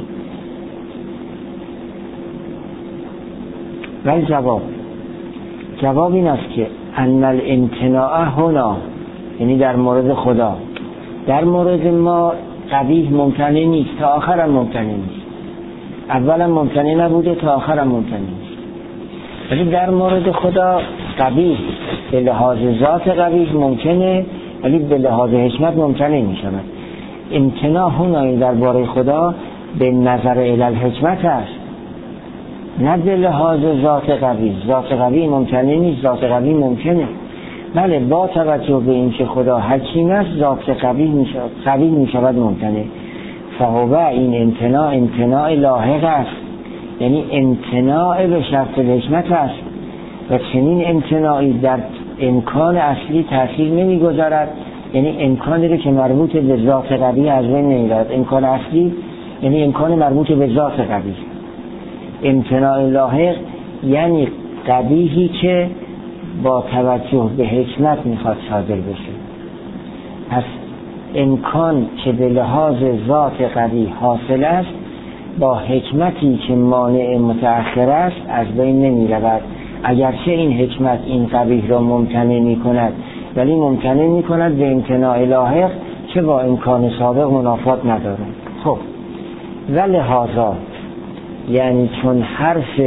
Speaker 1: ولی جواب این است که ان الامتناع هنا، یعنی در مورد خدا، در مورد ما قبیح ممتنع نیست، تا آخرم ممتنع نیست. اولا ممتنع نبوده، تا آخرم ممتنع نیست. ولی در مورد خدا قبیح به لحاظ ذات قبیح ممکنه، ولی به لحاظ حکمت ممتنع می شود. امتناع هنا در باره خدا به نظر الی الحکمت است، نه به لحاظ ذات قبیح. ذات قبیح ممتنع نیست، ذات قبیح ممکنه. بله با توجه به این که خدا حکیم است ذات قبیح می شود ممتنع. فهو این امتناع لاحق است، یعنی امتناع به شرط الحکمت است و چنین امتناعی در امکان اصلی تأثیر نمیگذارد، یعنی امکانی رو که مربوط به ذات قبیح از بین نمیبرد. امکان اصلی یعنی امکان مربوط به ذات قبیح. امتناع لاحق یعنی قبیحی که با توجه به حکمت میخواد صادر بشه. پس امکان که به لحاظ ذات قبیح حاصل است با حکمتی که مانع متأخر است از بین نمی رود، اگرچه این حکمت این قبیح را ممتنع می کند، ولی ممتنع می کند به امتناع لاحق که با امکان سابق منافات ندارد. خب ولهذا یعنی چون حرف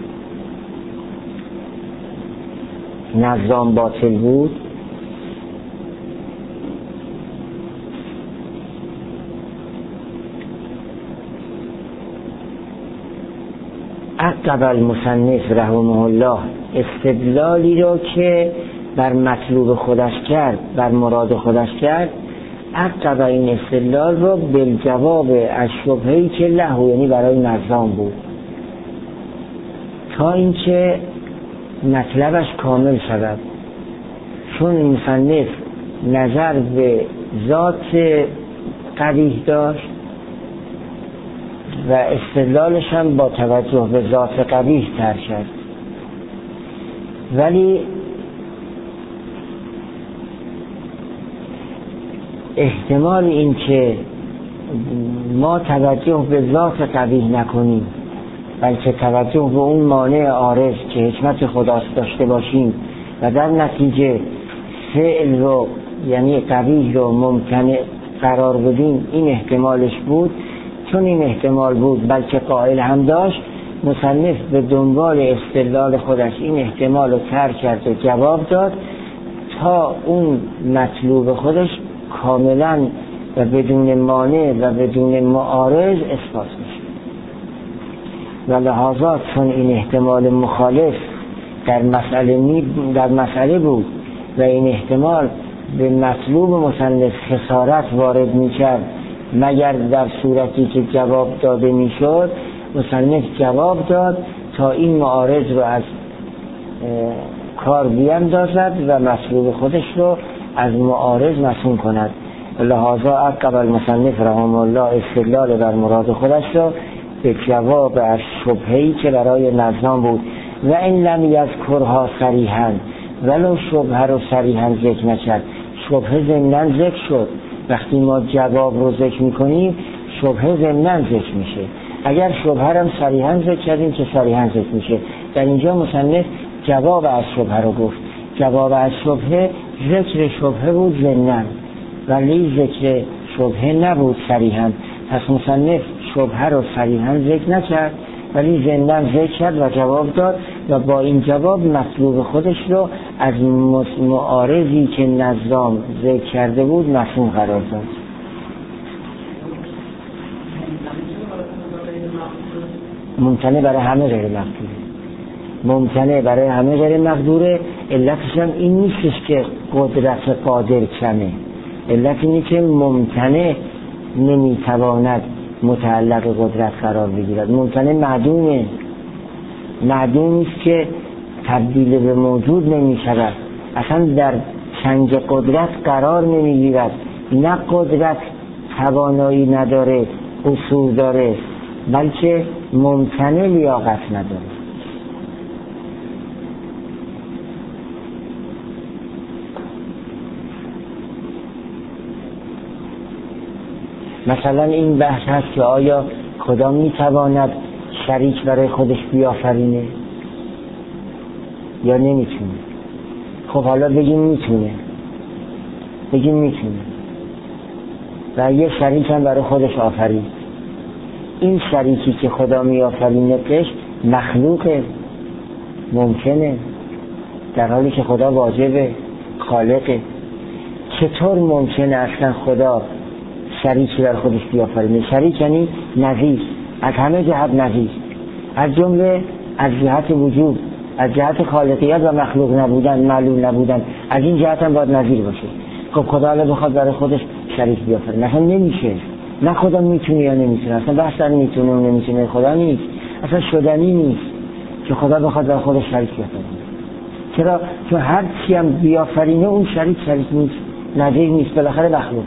Speaker 1: نظام باطل بود، عقب المصنف رحمه الله استدلالی رو که بر مطلوب خودش کرد، بر مراد خودش کرد، عقب این استدلال رو بالجواب از شبهه‌ای که له یعنی برای نظام بود، تا اینکه مطلبش کامل شود. چون مصنف نظر به ذات قبیح داشت و استدلالش هم با توجه به ذات قبیح تر شد، ولی احتمال این که ما توجه به ذات قبیح نکنیم بلکه توجه به اون مانع عارض که حکمت خداست داشته باشیم و در نتیجه فعل رو یعنی قبیح رو ممتنع قرار بدیم، این احتمالش بود. چون این احتمال بود بلکه قائل هم داشت، مصنف به دنبال استدلال خودش این احتمال رو ترک کرد و جواب داد تا اون مطلوب خودش کاملا و بدون مانع و بدون معارض اثبات میشه. و لحاظا چون این احتمال مخالف در مسئله بود و این احتمال به مطلوب مصنف خسارت وارد میکرد مگر در صورتی که جواب داده میشد، مصنف جواب داد تا این معارض رو از کار بیندازد و مطلوب خودش رو از معارض مصون کند. لحاظا عقب المصنف رحمه الله استدلال بر مراد خودش رو به جواب از شبهه‌ای که برای نظام بود و این لم یذکرها صریحاً، ولو شبهه رو صریحاً ذکر نکرد. شبهه ضمناً ذکر شد. وقتی ما جواب رو ذکر میکنیم شبهه ضمناً ذکر میشه. اگر شبهه رو صریحاً ذکر کردیم که صریحاً ذکر میشه. در اینجا مصنف جواب از شبهه رو گفت. جواب از شبهه ذکر شبهه بود ضمناً، ولی ذکر شبهه نبود صریحاً. پس مصنف شبهه رو صریحاً ذکر نکرد ولی ضمناً ذکر کرد و جواب داد و با این جواب مطلوب خودش رو از معارضی که نظام ذکر کرده بود مفهوم قرار داد. ممتنع برای همه غیر مقدوره. ممتنع برای همه غیر مقدوره. علتش هم این نیستش که قدرت قادر کمه، علت اینه که ممتنع نمیتواند متعلق قدرت قرار بگیرد. ممتنع معدومی است که تبدیل به موجود نمی شود، اصلا در چنگ قدرت قرار نمی گیرد. نه قدرت توانایی نداره، قصور داره، بلکه ممتنع لیاقت نداره. مثلا این بحث هست که آیا خدا میتواند شریک برای خودش بیافرینه یا نمیتونه. خب حالا بگیم میتونه و یه شریک هم برای خودش آفرید. این شریکی که خدا میآفرینه مخلوقه، ممکنه، در حالی که خدا واجبه، خالقه. چطور ممکنه اصلا خدا شریکی بر خودش بیافرینه؟ شریک یعنی نظیر، از همه جهت نظیر، از جمله از جهت وجود، از جهت خالقیت و مخلوق نبودن، معلول نبودن، از این جهت هم باید نظیر باشه. خب خدا الان بخواد برای خودش شریک بیافرینه، مثلا نمیشه. نه خدا میتونه یا نمیتونه، اصلا بحث در میتونه و نمیتونه خدا نیست. اصلا شدنی نیست که خدا بخواد در خودش شریک بکنه. چرا؟ چون هر چی هم بیافرینه اون شریک نیست، نظیر نیست، بالاخره مخلوق.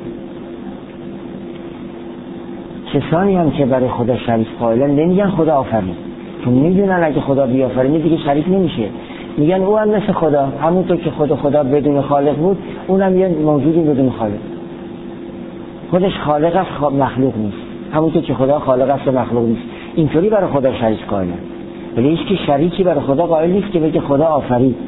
Speaker 1: کسانی هم که برای خدا شریک قائلن نمیگن خدا آفرید، چون میدونن اگه خدا بیافرینه دیگه شریک نمیشه. میگن او هم مثل خدا، همونطور که خدا بدون خالق بود، اونم یه موجودی بدون خالق. خودش خالق است، مخلوق نیست. همونطور که خدا خالق است و مخلوق نیست. اینطوری برای خدا شریک قائلن. ولی هیچ کی شریکی برای خدا قائل نیست که بگه خدا آفرید.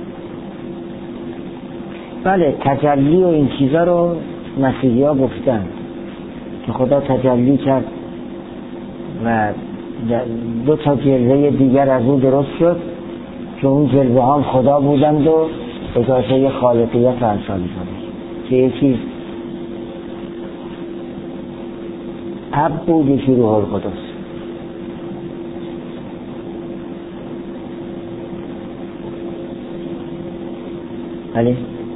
Speaker 1: بله، تجلی و این چیزا رو مسیحی‌ها گفتن که خدا تجلی کرد و دو تا جلوه دیگر از اون درست شد که اون جلوه هم خدا بودند و اجازه خالقیت و امثال شدند که یکی اب بود، یکی روح القدس. بله،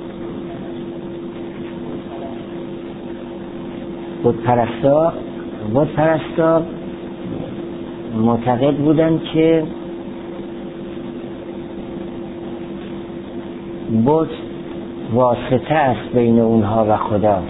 Speaker 1: بت پرستا معتقد بودن که بت واسطه است بین اونها و خدا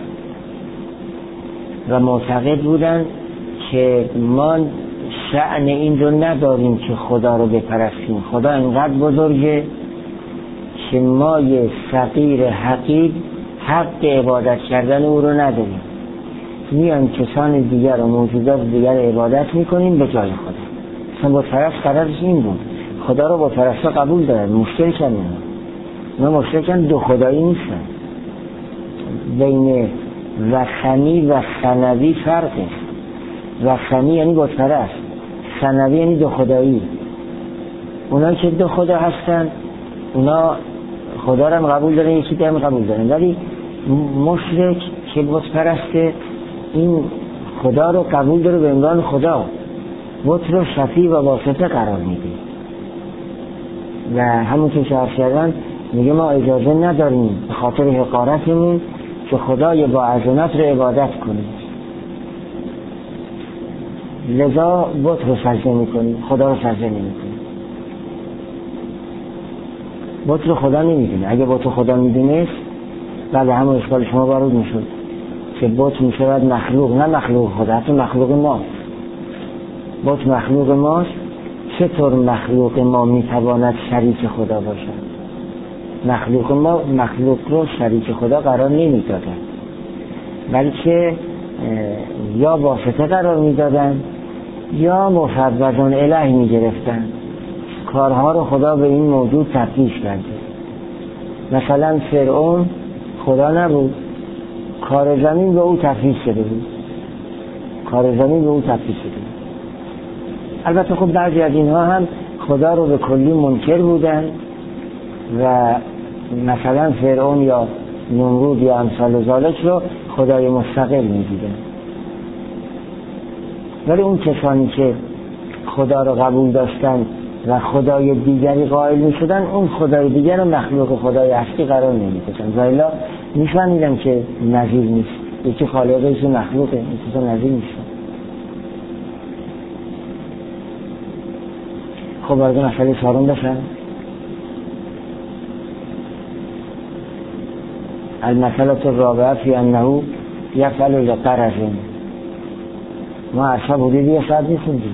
Speaker 1: و معتقد بودن که ما شأن این رو نداریم که خدا رو بپرستیم. خدا انقدر بزرگه که ما یه فقیر حقیر حق عبادت کردن او رو نداریم. میان کسان دیگر و موجودات دیگر عبادت میکنیم به جای خدا. اصلا بت‌پرست قرارش این بود. خدا رو بت‌پرستا قبول دارن، مشترکن. اونا مشترکن، دو خدایی نیستن. بین وثنی و ثنوی فرقه. وثنی یعنی بت‌پرست، ثنوی یعنی دو خدایی. اونا که دو خدا هستن، اونا خدا رو هم قبول دارن، یکی دیگه هم قبول دارن. ولی مشرک که بت‌پرسته این خدا رو قبول داره به عنوان خدا، بت رو شفیع و واسطه قرار میده و همونطور که عرض کردن میگه ما اجازه نداریم به خاطر حقارتمون که خدای با عظمت رو عبادت کنیم، لذا بت رو سجده میکنیم، خدا رو سجده نمیکنیم. بت رو خدا نمیدونه. اگه بت رو خدا میدونست بله همون اشکال شما وارد میشد که بت میشود مخلوق، نه مخلوق خدا، حتی مخلوق ما. بت مخلوق ماست. چطور مخلوق ما میتواند شریک خدا باشد؟ مخلوق ما مخلوق رو شریک خدا قرار نمیدادن، بلکه یا واسطه قرار میدادن یا مفوضون الیه میگرفتن. کارها رو خدا به این موجود تفویض کرده. مثلا فرعون خدا نبود، کار زمین به او تفویض شده بود. البته خب بعضی از اینها هم خدا رو به کلی منکر بودن و مثلا فرعون یا نمرود یا امثال ذالک رو خدای مستقل می‌دیدن. ولی اون کسانی که خدا رو قبول داشتن و خدای دیگری قائل می‌شدن، اون خدای دیگر رو مخلوق خدای اصلی قرار نمی‌دادن. والا می‌فهمیدن که نظیر نیست، یکی خالقه یکی مخلوقه، یکی نظیر نیست. خب وارد مسئله چهارم بشن. المسئله الرابعه فی انه یفعل لغرض. ما اصلا بودید یه ساعت نیستیم.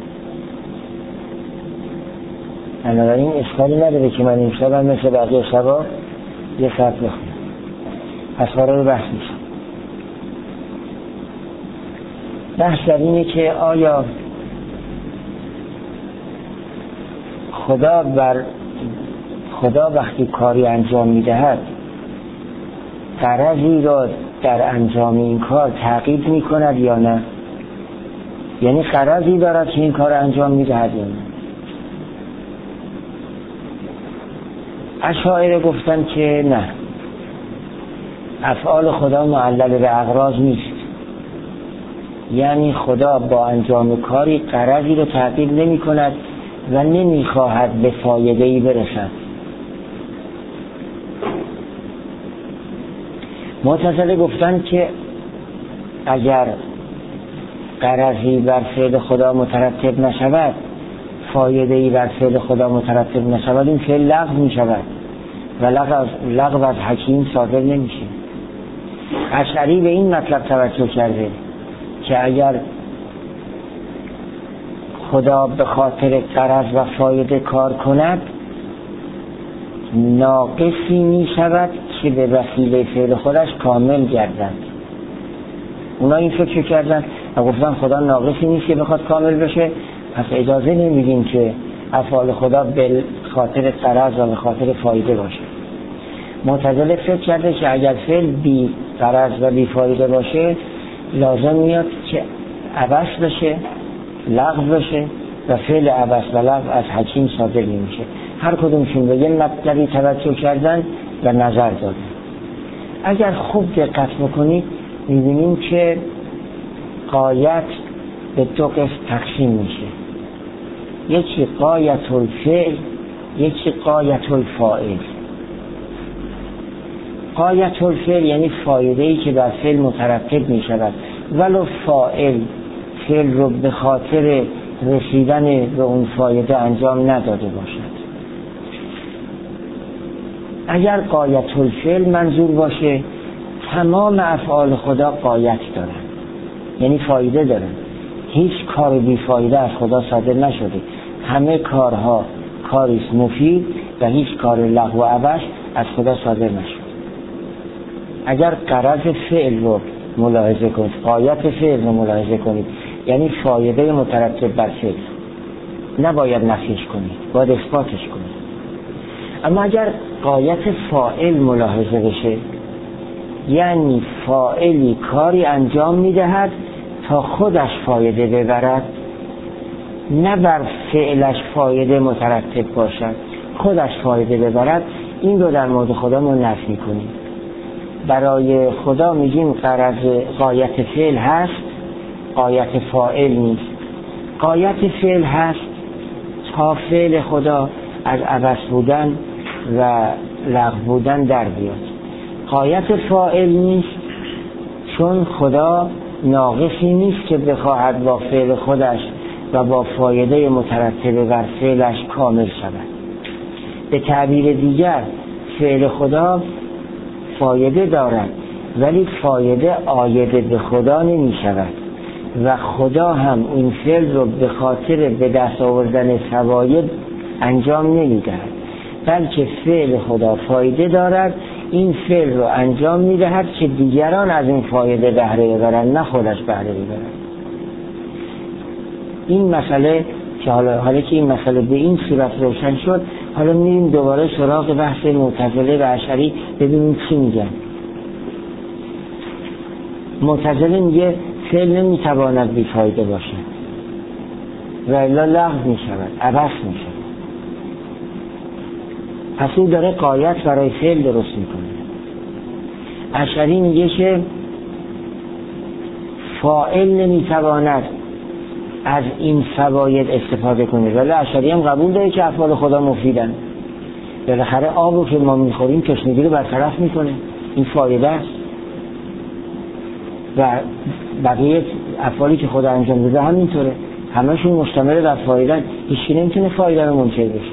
Speaker 1: بنابراین اشکالی نداره که من این شبم مثل بقیه شبا یه ساعت بخونم. پس وارد بحث میشم. بحث در اینه که آیا خدا وقتی کاری انجام میدهد غرضی را در انجام این کار تعقیب میکند یا نه؟ یعنی غرضی دارد که این کار انجام میدهد یا نه؟ اشاعره گفتن که نه، افعال خدا معلل به اغراض نیست. یعنی خدا با انجام کاری غرضی را تعقیب نمی کند و نمیخواهد به فایده‌ای برسد. معتزله گفتن که اگر غرضی بر فعل خدا مترتب نشود فایده‌ای بر فعل خدا مترتب نشود این فعل لغو می شود و لغو از حکیم صادر نمیشه. اشعری به این مطلب توجه کرده که اگر خدا به خاطر غرض و فایده کار کند ناقصی می شود که به وسیله فعل خودش کامل گردد. اونا این فکر کردن و گفتن خدا ناقصی نیست که بخواد کامل بشه، پس اجازه نمیدیم که افعال خدا به خاطر غرض و به خاطر فایده باشه. معتزله فکر کرده که اگر فعل بی غرض و بی فایده باشه لازم میاد که عبث بشه، لغو بشه و فعل عبث و لغو از حکیم صادر نمیشه. هر کدومشون به یه مطلبی توجه کردن و نظر دادن. اگر خوب دقت بکنید می‌بینیم که غایت به دو قسم تقسیم میشه، یکی غایت الفعل، یکی غایت الفاعل. غایت الفعل یعنی فایده‌ای که بر فعل مترتب می‌شود ولو فعل رو به خاطر رسیدن به اون فایده انجام نداده باشد. اگر غایت الفعل منظور باشه تمام افعال خدا غایت دارن، یعنی فایده دارن، هیچ کار بی فایده از خدا صادر نشده، همه کارها کاریست مفید و هیچ کار لغو و عبث از خدا صادر نشده. اگر غرض فعل رو ملاحظه کنید، غایت فعل رو ملاحظه کنید، یعنی فایده مترتب بر فعل، نباید نفیش کنید، باید اثباتش کنید. اما اگر غایت فاعل ملاحظه بشه، یعنی فاعلی کاری انجام میدهد تا خودش فایده ببرد، نه بر فعلش فایده مترتب باشد، خودش فایده ببرد، این رو در مورد خدا ما نفی کنیم. برای خدا میگیم غایت فعل هست، غایت فاعل نیست. غایت فعل هست تا فعل خدا از عبث بودن و لغو بودن در بیاد. غایت فاعل نیست چون خدا ناقصی نیست که بخواهد با فعل خودش و با فایده مترتب بر فعلش کامل شود. به تعبیر دیگر فعل خدا فایده دارد ولی فایده عاید به خدا نمی شود و خدا هم این فعل رو به خاطر به دست آوردن فواید انجام نمی دهد، بلکه فعل خدا فایده دارد، این فعل رو انجام می دهد که دیگران از این فایده بهره ببرند، نه خودش بهره ببرند. این مسئله که حالا که این مسئله به این صورت روشن شد، حالا میریم دوباره سراغ بحث معتزله و اشعری ببینیم چی میگن. معتزله میگه فعل نمیتواند بی فایده باشه و الا لغو میشود، عبث میشود. پس او داره غایت برای فعل درست میکنه. اشعری میگه که فاعل نمیتواند از این فواید استفاده کنه، ولی اشعری هم قبول داره که افعال خدا مفیدن. بالاخره آبو که ما میخوریم تشنگی رو برطرف میکنه، این فایده است و بقیه افعالی که خدا انجام داده همینطوره، همشون مشتمل بر فایده، هیچکی نمیتونه فایده رو منکر بشه.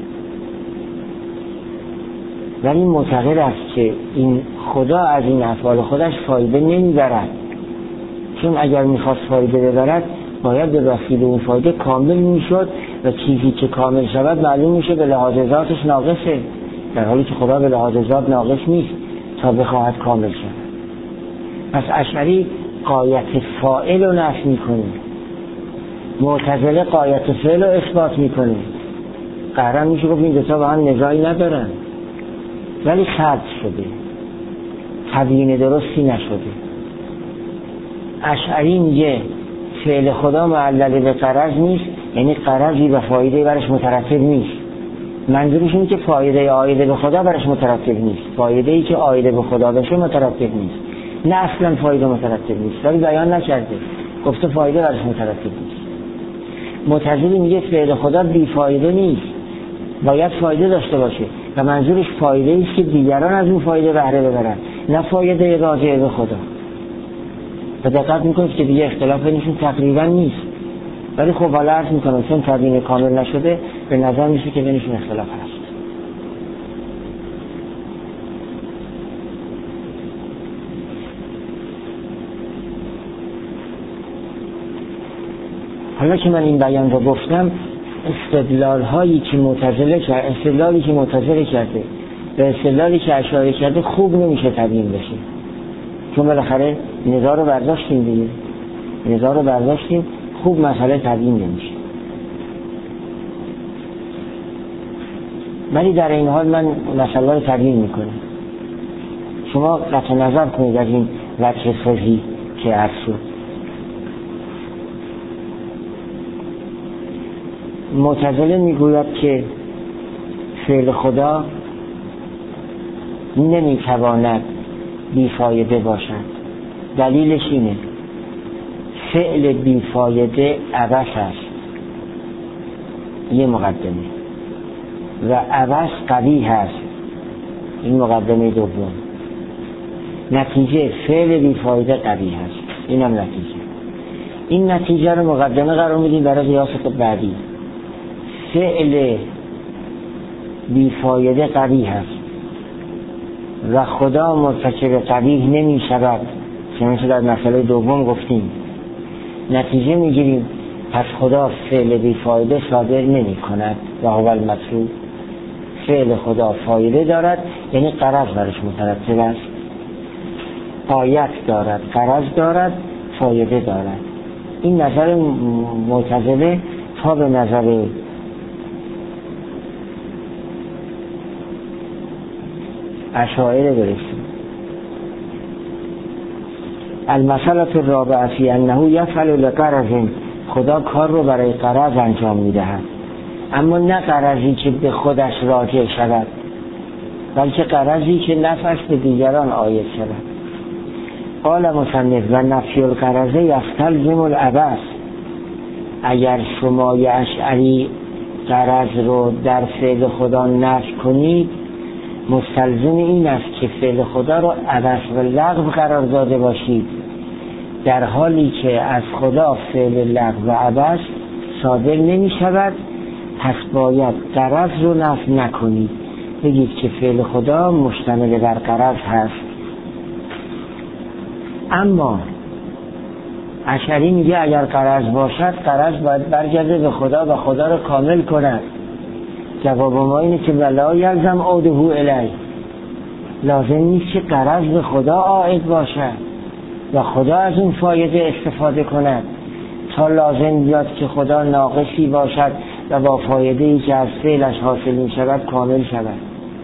Speaker 1: ولی معتقد است که این خدا از این افعال خودش فایده نمیبرد، چون اگر میخواست فایده ببرد باید به وسیله اون فایده کامل میشد و چیزی که کامل شود معلوم میشه به لحاظ ذاتش ناقصه، در حالی که خدا به لحاظ ذات ناقص نیست تا بخواهد کامل شود. پس اشعری غایت فاعل رو نفی میکنه، معتزله غایت فعل رو اثبات میکنه. قهرم میشه گفت این دوتا با هم نزاعی ندارن، ولی خرد شده، تبیین درستی نشده. اشعری میگه فعل خدا معلل به غرض نیست، یعنی غرضی و فایده برش مترتب نیست. منظورش اینه که فایده عایده به خدا برش مترتب نیست، فایده‌ای که عایده به خدا بشه مترتب نیست، نه اصلا فایده مترتب نیست، ولی بیان نکرده، گفته فایده برش مترتب نیست. معتزله میگه فعل خدا بی فایده نیست، باید فایده داشته باشه و منظورش فایده ایست که دیگران از اون فایده بهره ببرن، نه فایده راجع به خدا. و دقت میکنید که دیگه اختلاف بینشون تقریبا نیست. ولی خب حالا عرض میکنم چون تبیین کامل نشده به نظر میشه که بینشون اختلاف هست. حالا که من این بیان رو گفتم، استدلال که معتزله کرده به استدلالی که اشاعره کرده خوب نمیشه تبیین بشه، چون بالاخره نزاع رو برداشتیم خوب مسئله تبیین نمیشه. ولی در این حال من مسئله رو تبیین میکنم، شما قطع نظر کنید از این وجه صحیح که عرض شد. معتزله میگوید که فعل خدا نمیتواند بیفایده باشد. دلیلش اینه فعل بیفایده عبث است، یه مقدمه، و عبث قبیح است، این مقدمه دوم. نتیجه فعل بیفایده قبیح است، اینم نتیجه. این نتیجه رو مقدمه قرار میدیم برای قیاس بعدی. فعل بیفایده قبیح است و خدا مرتکب قبیح نمی شود، چنانچه در مسئله دوم گفتیم. نتیجه میگیریم پس خدا فعل بیفایده صادر نمی کند و هو المطلوب. فعل خدا فایده دارد، یعنی غرض برش مترتب است، غایت دارد، غرض دارد، فایده دارد. این نظر معتزله تا به نظر اشاعره برسیم. المسئله الرابعه فی انه یفعل لغرض، خدا کار رو برای غرض انجام میدهد، اما نه غرضی که به خودش راجع شود، بلکه غرضی که نفعش به دیگران عاید شود. قال مصنف و نفی الغرض یستلزم العبث. اگر شما اشعری غرض رو در فعل خدا نفی کنید، مستلزم این است که فعل خدا رو عبث و لغو قرار داده باشید، در حالی که از خدا فعل لغو و عبث صادر نمی شود. پس باید غرض رو نفی نکنید، بگید که فعل خدا مشتمل بر غرض هست. اما اشعری میگه اگر غرض باشد، غرض باید برگرده به خدا و خدا رو کامل کند. جواب ما اینه که ولا یلزم عوده الیه، لازم نیست که غرض به خدا عائد باشد و خدا از اون فایده استفاده کند تا لازم بیاد که خدا ناقصی باشد و با فایده‌ای که از فعلش حاصل می شود کامل شود،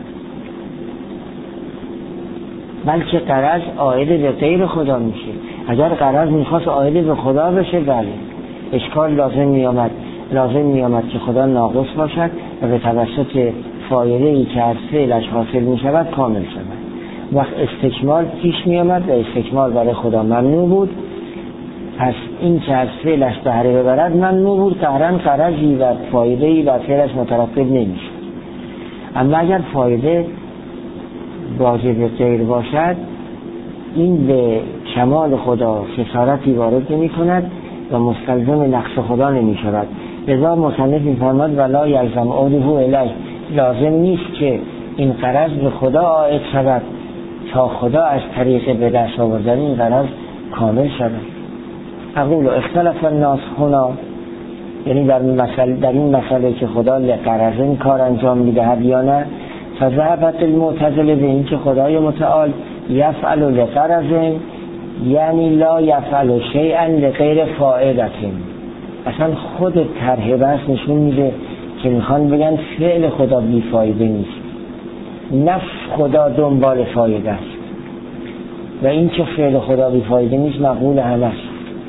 Speaker 1: بلکه غرض عائد به غیر خدا میشه. اگر غرض میخواست عائد به خدا بشه، بله اشکال لازم میامد که خدا ناقص باشد و به توسط فایده‌ای که از فعلش حاصل می شود کامل شود. وقت استکمال پیش می آمد و استکمال برای خدا ممنوع بود، پس این که از فعلش بهره ببرد ممنوع بود، قهرن غرضی و فایده‌ای بر فعلش مترتب نمیشه. اما اگر فایده راجع به غیر باشد، این به کمال خدا خسارتی وارد نمی کند و مستلزم نقص خدا نمی شود. لذا مصنف می‌فرماید ولا یلزم عوده الیه، لازم نیست که این غرض به خدا عائد شود تا خدا از طریق به دست آوردن این غرض کامل شود. اقول اختلف الناس هنا، یعنی در این مسئله که خدا لغرض این کار انجام میدهد یا نه، فذهبت المعتزله به این که خدای متعال یفعل لغرض، یعنی لا یفعل شیئا لغیر فائدة. اصلا خود طرح بحث نشون میده که میخوان بگن فعل خدا بیفایده نیست، نفس خدا دنبال فایده است و این که فعل خدا بیفایده نیست مقبول همه است.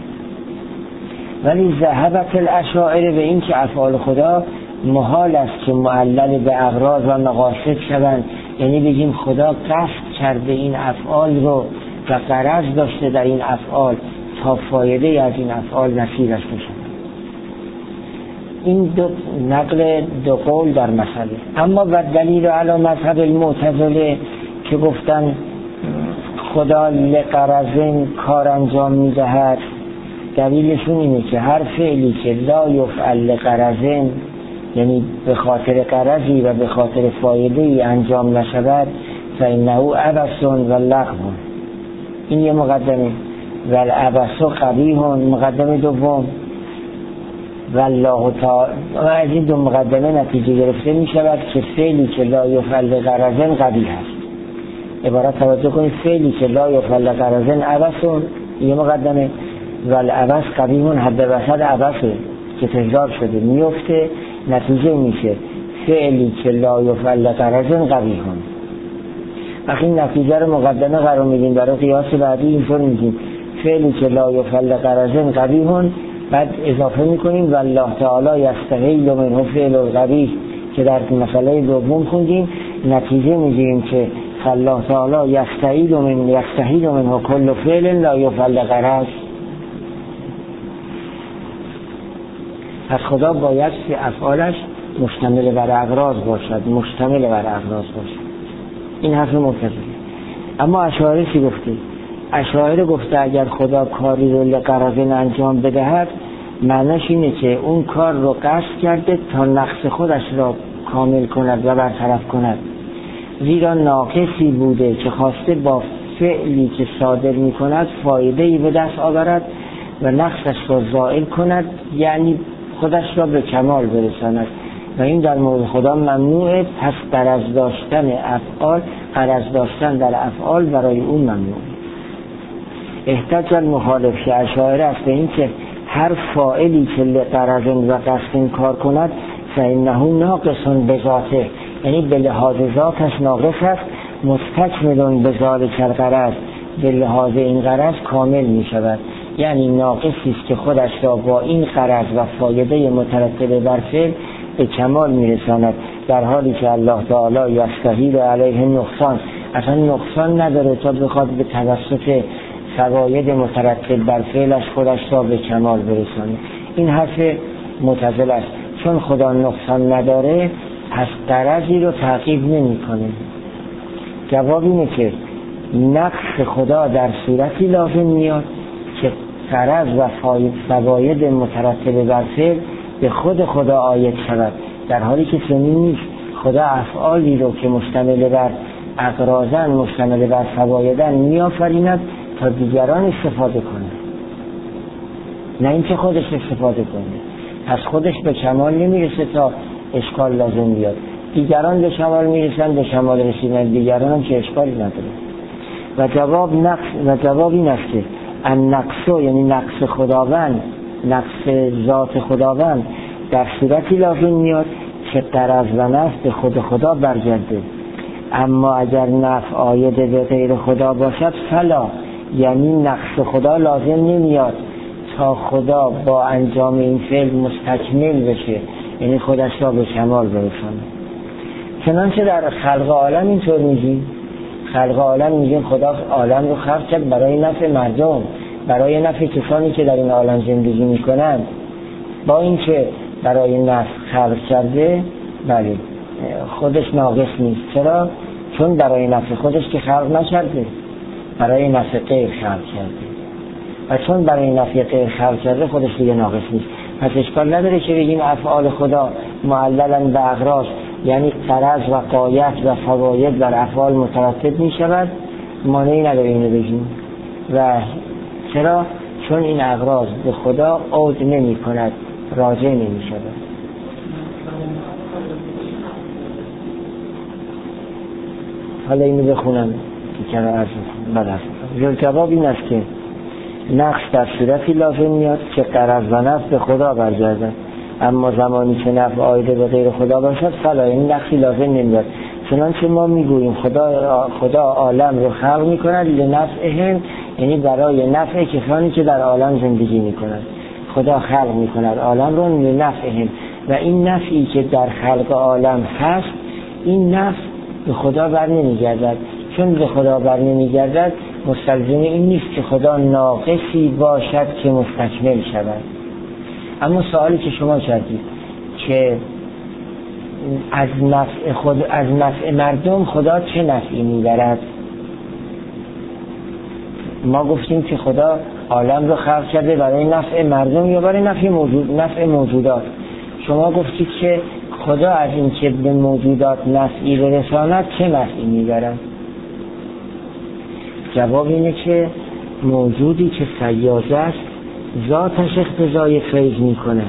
Speaker 1: ولی ذهبت الاشاعره به این که افعال خدا محال است که معلل به اغراض و مقاصد شوند، یعنی بگیم خدا قصد کرده این افعال رو و غرض داشته در این افعال تا فایده از این افعال نصیبش بشه. این نقل دو قول در مسئله. اما و دلیل علی مذهب المعتزله که گفتن خدا لغرض کار انجام میدهد، دلیلشون اینه که هر فعلی که لا یفعل لغرض، یعنی به خاطر غرضی و به خاطر فایده‌ای انجام نشود، فإنه عبث و لغو. این یه مقدمه. و العبث قبیح، مقدمه دوم. والله تعالی، از این دو مقدمه نتیجه گرفته می شود که فعلی که لا یفعل لغرض قبیح است. عبارت توجه کنید، فعلی که لا یفعل لغرض عبث، یه مقدمه. و العبث قبیح، حد وسط عبثه که تکرار شده میفته، نتیجه میشه فعلی که لا یفعل لغرض قبیح. وقتی این نتیجه رو مقدمه قرار میدیم برای قیاس بعدی، اینطور میگیم فعلی که لا یفعل لغرض قبیح، بعد اضافه میکنیم والله تعالی یستحیل منه فعل القبیح که در مسئله دوم خوندیم، نتیجه میگیریم که الله تعالی یستحیل منه کل فعل لا یفعل لغرض. پس خدا باید که افعالش مشتمل بر اغراض باشد، مشتمل بر اغراض باشد. این حرف مرتضی. اما اشاعره چی گفته؟ اشاعره گفته اگر خدا کاری رو لغرض انجام بدهد، معناش اینه که اون کار رو قصد کرده تا نقص خودش را کامل کند و برطرف کند، زیرا ناقصی بوده که خواسته با فعلی که صادر می کند فایده‌ای به دست آورد و نقصش را زائل کند، یعنی خودش را به کمال برساند. و این در مورد خدا ممنوعه. پس غرض داشتن در افعال برای اون ممنوع. احتج المخالف که اشاعره است به این که هر فاعلی که لغرض و قصد کار کند فإنه ناقص بذاته، یعنی به لحاظ ذاتش ناقص است، مستکمل بذالک الغرض، به لحاظ این غرض کامل می شود. یعنی ناقصی است که خودش را با این غرض و فایده مترتب بر فعل به کمال میرساند، در حالی که الله تعالی یستحیل علیه نقصان، اصلا نقصان نداره تا بخواد به توسط فواید مترتب بر فعلش خودش را به کمال برسانه. این حرف معتزله است. چون خدا نقصان نداره پس غرضی رو تعقیب نمی کنه. جواب اینه که نقص خدا در صورتی لازم میاد که غرض و فواید مترتب بر فعل به خود خدا عاید شود، در حالی که چنین نیست. خدا افعالی رو که مشتمل بر اغراضن، مشتمل بر فوایدن میآفریند تا دیگران استفاده کنند، نه اینکه خودش استفاده کنه. پس خودش به کمال نمیرسه تا اشکال لازم بیاد، دیگران به کمال میرسن، به کمال رسیدن دیگران هم که اشکالی نداره. و جواب این است که النقص، یعنی نقص خداوند، نقص ذات خداوند در صورتی لازم میاد که غرض و نفع به خود خدا برگرده. اما اگر نفع عاید به غیر خدا باشد فلا، یعنی نقص خدا لازم نمیاد تا خدا با انجام این فعل مستکمل بشه، یعنی خودش را به کمال برسانه. چنانچه در خلق عالم اینطور میگیم. خلق عالم میگیم خدا عالم رو خلق کرد برای نفع مردم، برای نفع کسانی که در این عالم زندگی میکنند. با اینکه برای نفع خلق کرده، بله خودش ناقص نیست. چرا؟ چون برای نفع خودش که خلق نکرده، برای نفع غیر خلق کرده، و چون برای نفع غیر خلق کرده خودش دیگه ناقص نیست. پس اشکال نداره که بگیم افعال خدا معللاً به اغراض، یعنی غرض و غایت و فواید بر افعال مترتب می شود، مانعی نداره اینو بگیم. و چرا؟ چون این اغراض به خدا عود نمی کند، راجع نمی شود. حالا اینو بخونم که کنه عرض کنم. جواب این است که نقص در صورتی لازم میاد که غرض و نفع به خدا برگردد، اما زمانی که نفع عایده به غیر خدا باشد فلا، این نقصی لازم نمیاد. چنانچه ما میگوییم خدا عالم رو خلق میکند لنفعهم، یعنی برای نفع کسانی که در عالم زندگی میکنند. خدا خلق میکند عالم رو لنفعهم، و این نفعی که در خلق عالم هست، این نفع به خدا بر نمیگردد. چون به خدا بر نمیگردد مستلزم این نیست که خدا ناقصی باشد که مستکمل شود. اما سوالی که شما کردید که از نفع مردم خدا چه نفعی میبرد؟ ما گفتیم که خدا عالم رو خلق کرده برای نفع مردم یا برای نفع موجودات. شما گفتید که خدا از این که به موجودات نفعی برساند چه نفعی میبرد؟ جواب اینه که موجودی که فیاض است ذاتش اقتضای فیض میکنه،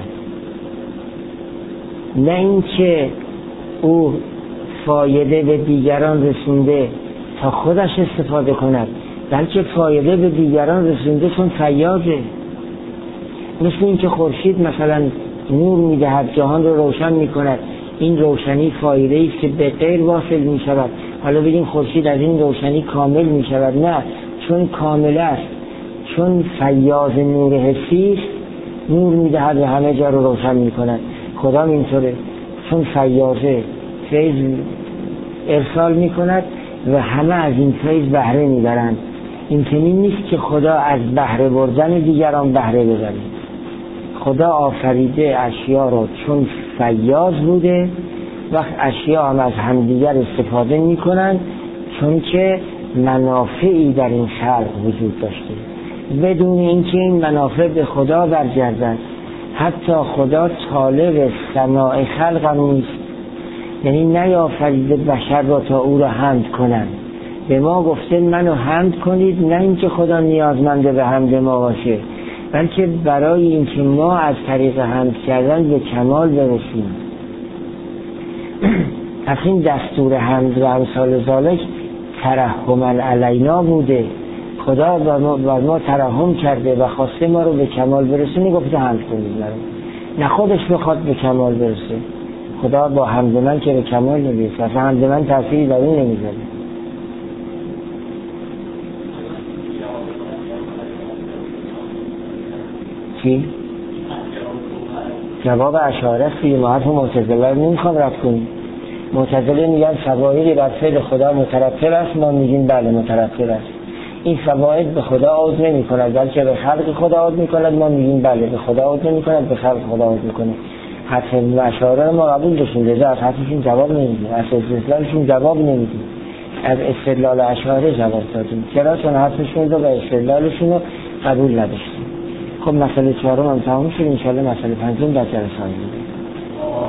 Speaker 1: نه این که او فایده به دیگران رسونده تا خودش استفاده کند، بلکه فایده به دیگران رسونده چون فیاضه. مثل این که خورشید مثلا نور میدهد، جهان رو روشن میکند، این روشنی فایده است که به غیر واصل میشود. حالا بگیم خورشید از این روشنی کامل میشود، نه، چون کامل است، چون فیاض نور حسی است، نور میدهد و همه جا رو روشن میکند. خدا اینطوره، چون فیاضه فیض ارسال میکند و همه از این فیض بهره میبرند. این چنین نیست که خدا از بهره بردن دیگران بهره ببره. خدا آفریده اشیا رو چون فیاض بوده، وقت اشیا هم از همدیگر استفاده میکنند چون که منافعی در این خلق وجود داشته، بدون اینکه این منافع به خدا برگردد. حتی خدا طالب صناع خلق هم نیست، یعنی نیافریده بشر را تا او را حمد کنند. به ما گفته منو حمد کنید، نه اینکه خدا نیازمنده به حمد ما باشه، بلکه برای اینکه ما از طریق حمد کردن به کمال برسیم. پس این دستور حمد و امثال ذالک ترحما علینا بوده. خدا بر ما ترحم کرده و خواسته ما رو به کمال برسونه، گفته حمد کنید مرا، نه خودش بخواد به کمال برسه. خدا با حمد من که به کمال نمیرسه، اصلا حمد من تأثیری در این نمیذاره. چی؟ جواب اشاعره است که ما حرف معتزله رو نمیخوام رد کنیم. معتزله میگن فوایدی بر فعل خدا مترتب است، ما میگیم بله مترتب است. این فواید به خدا عود نمی کند بلکه به خلق خدا عود می کند، ما میگیم بله به خدا عود نمی کند، به خلق خدا عود می کنه. حرف اشاعره رو ما قبول داشتیم، لذا از حرفشون جواب نمیدیم، از استدلالشون جواب نمیدیم، از استدلال اشاعره جواب دادیم. چرا؟ چون حرفشون رو و استدلالشون رو قبول نداشتیم. خب مسئله 4 هم تمام شد، ان شاءالله مسئله 5 در جلسه آینده.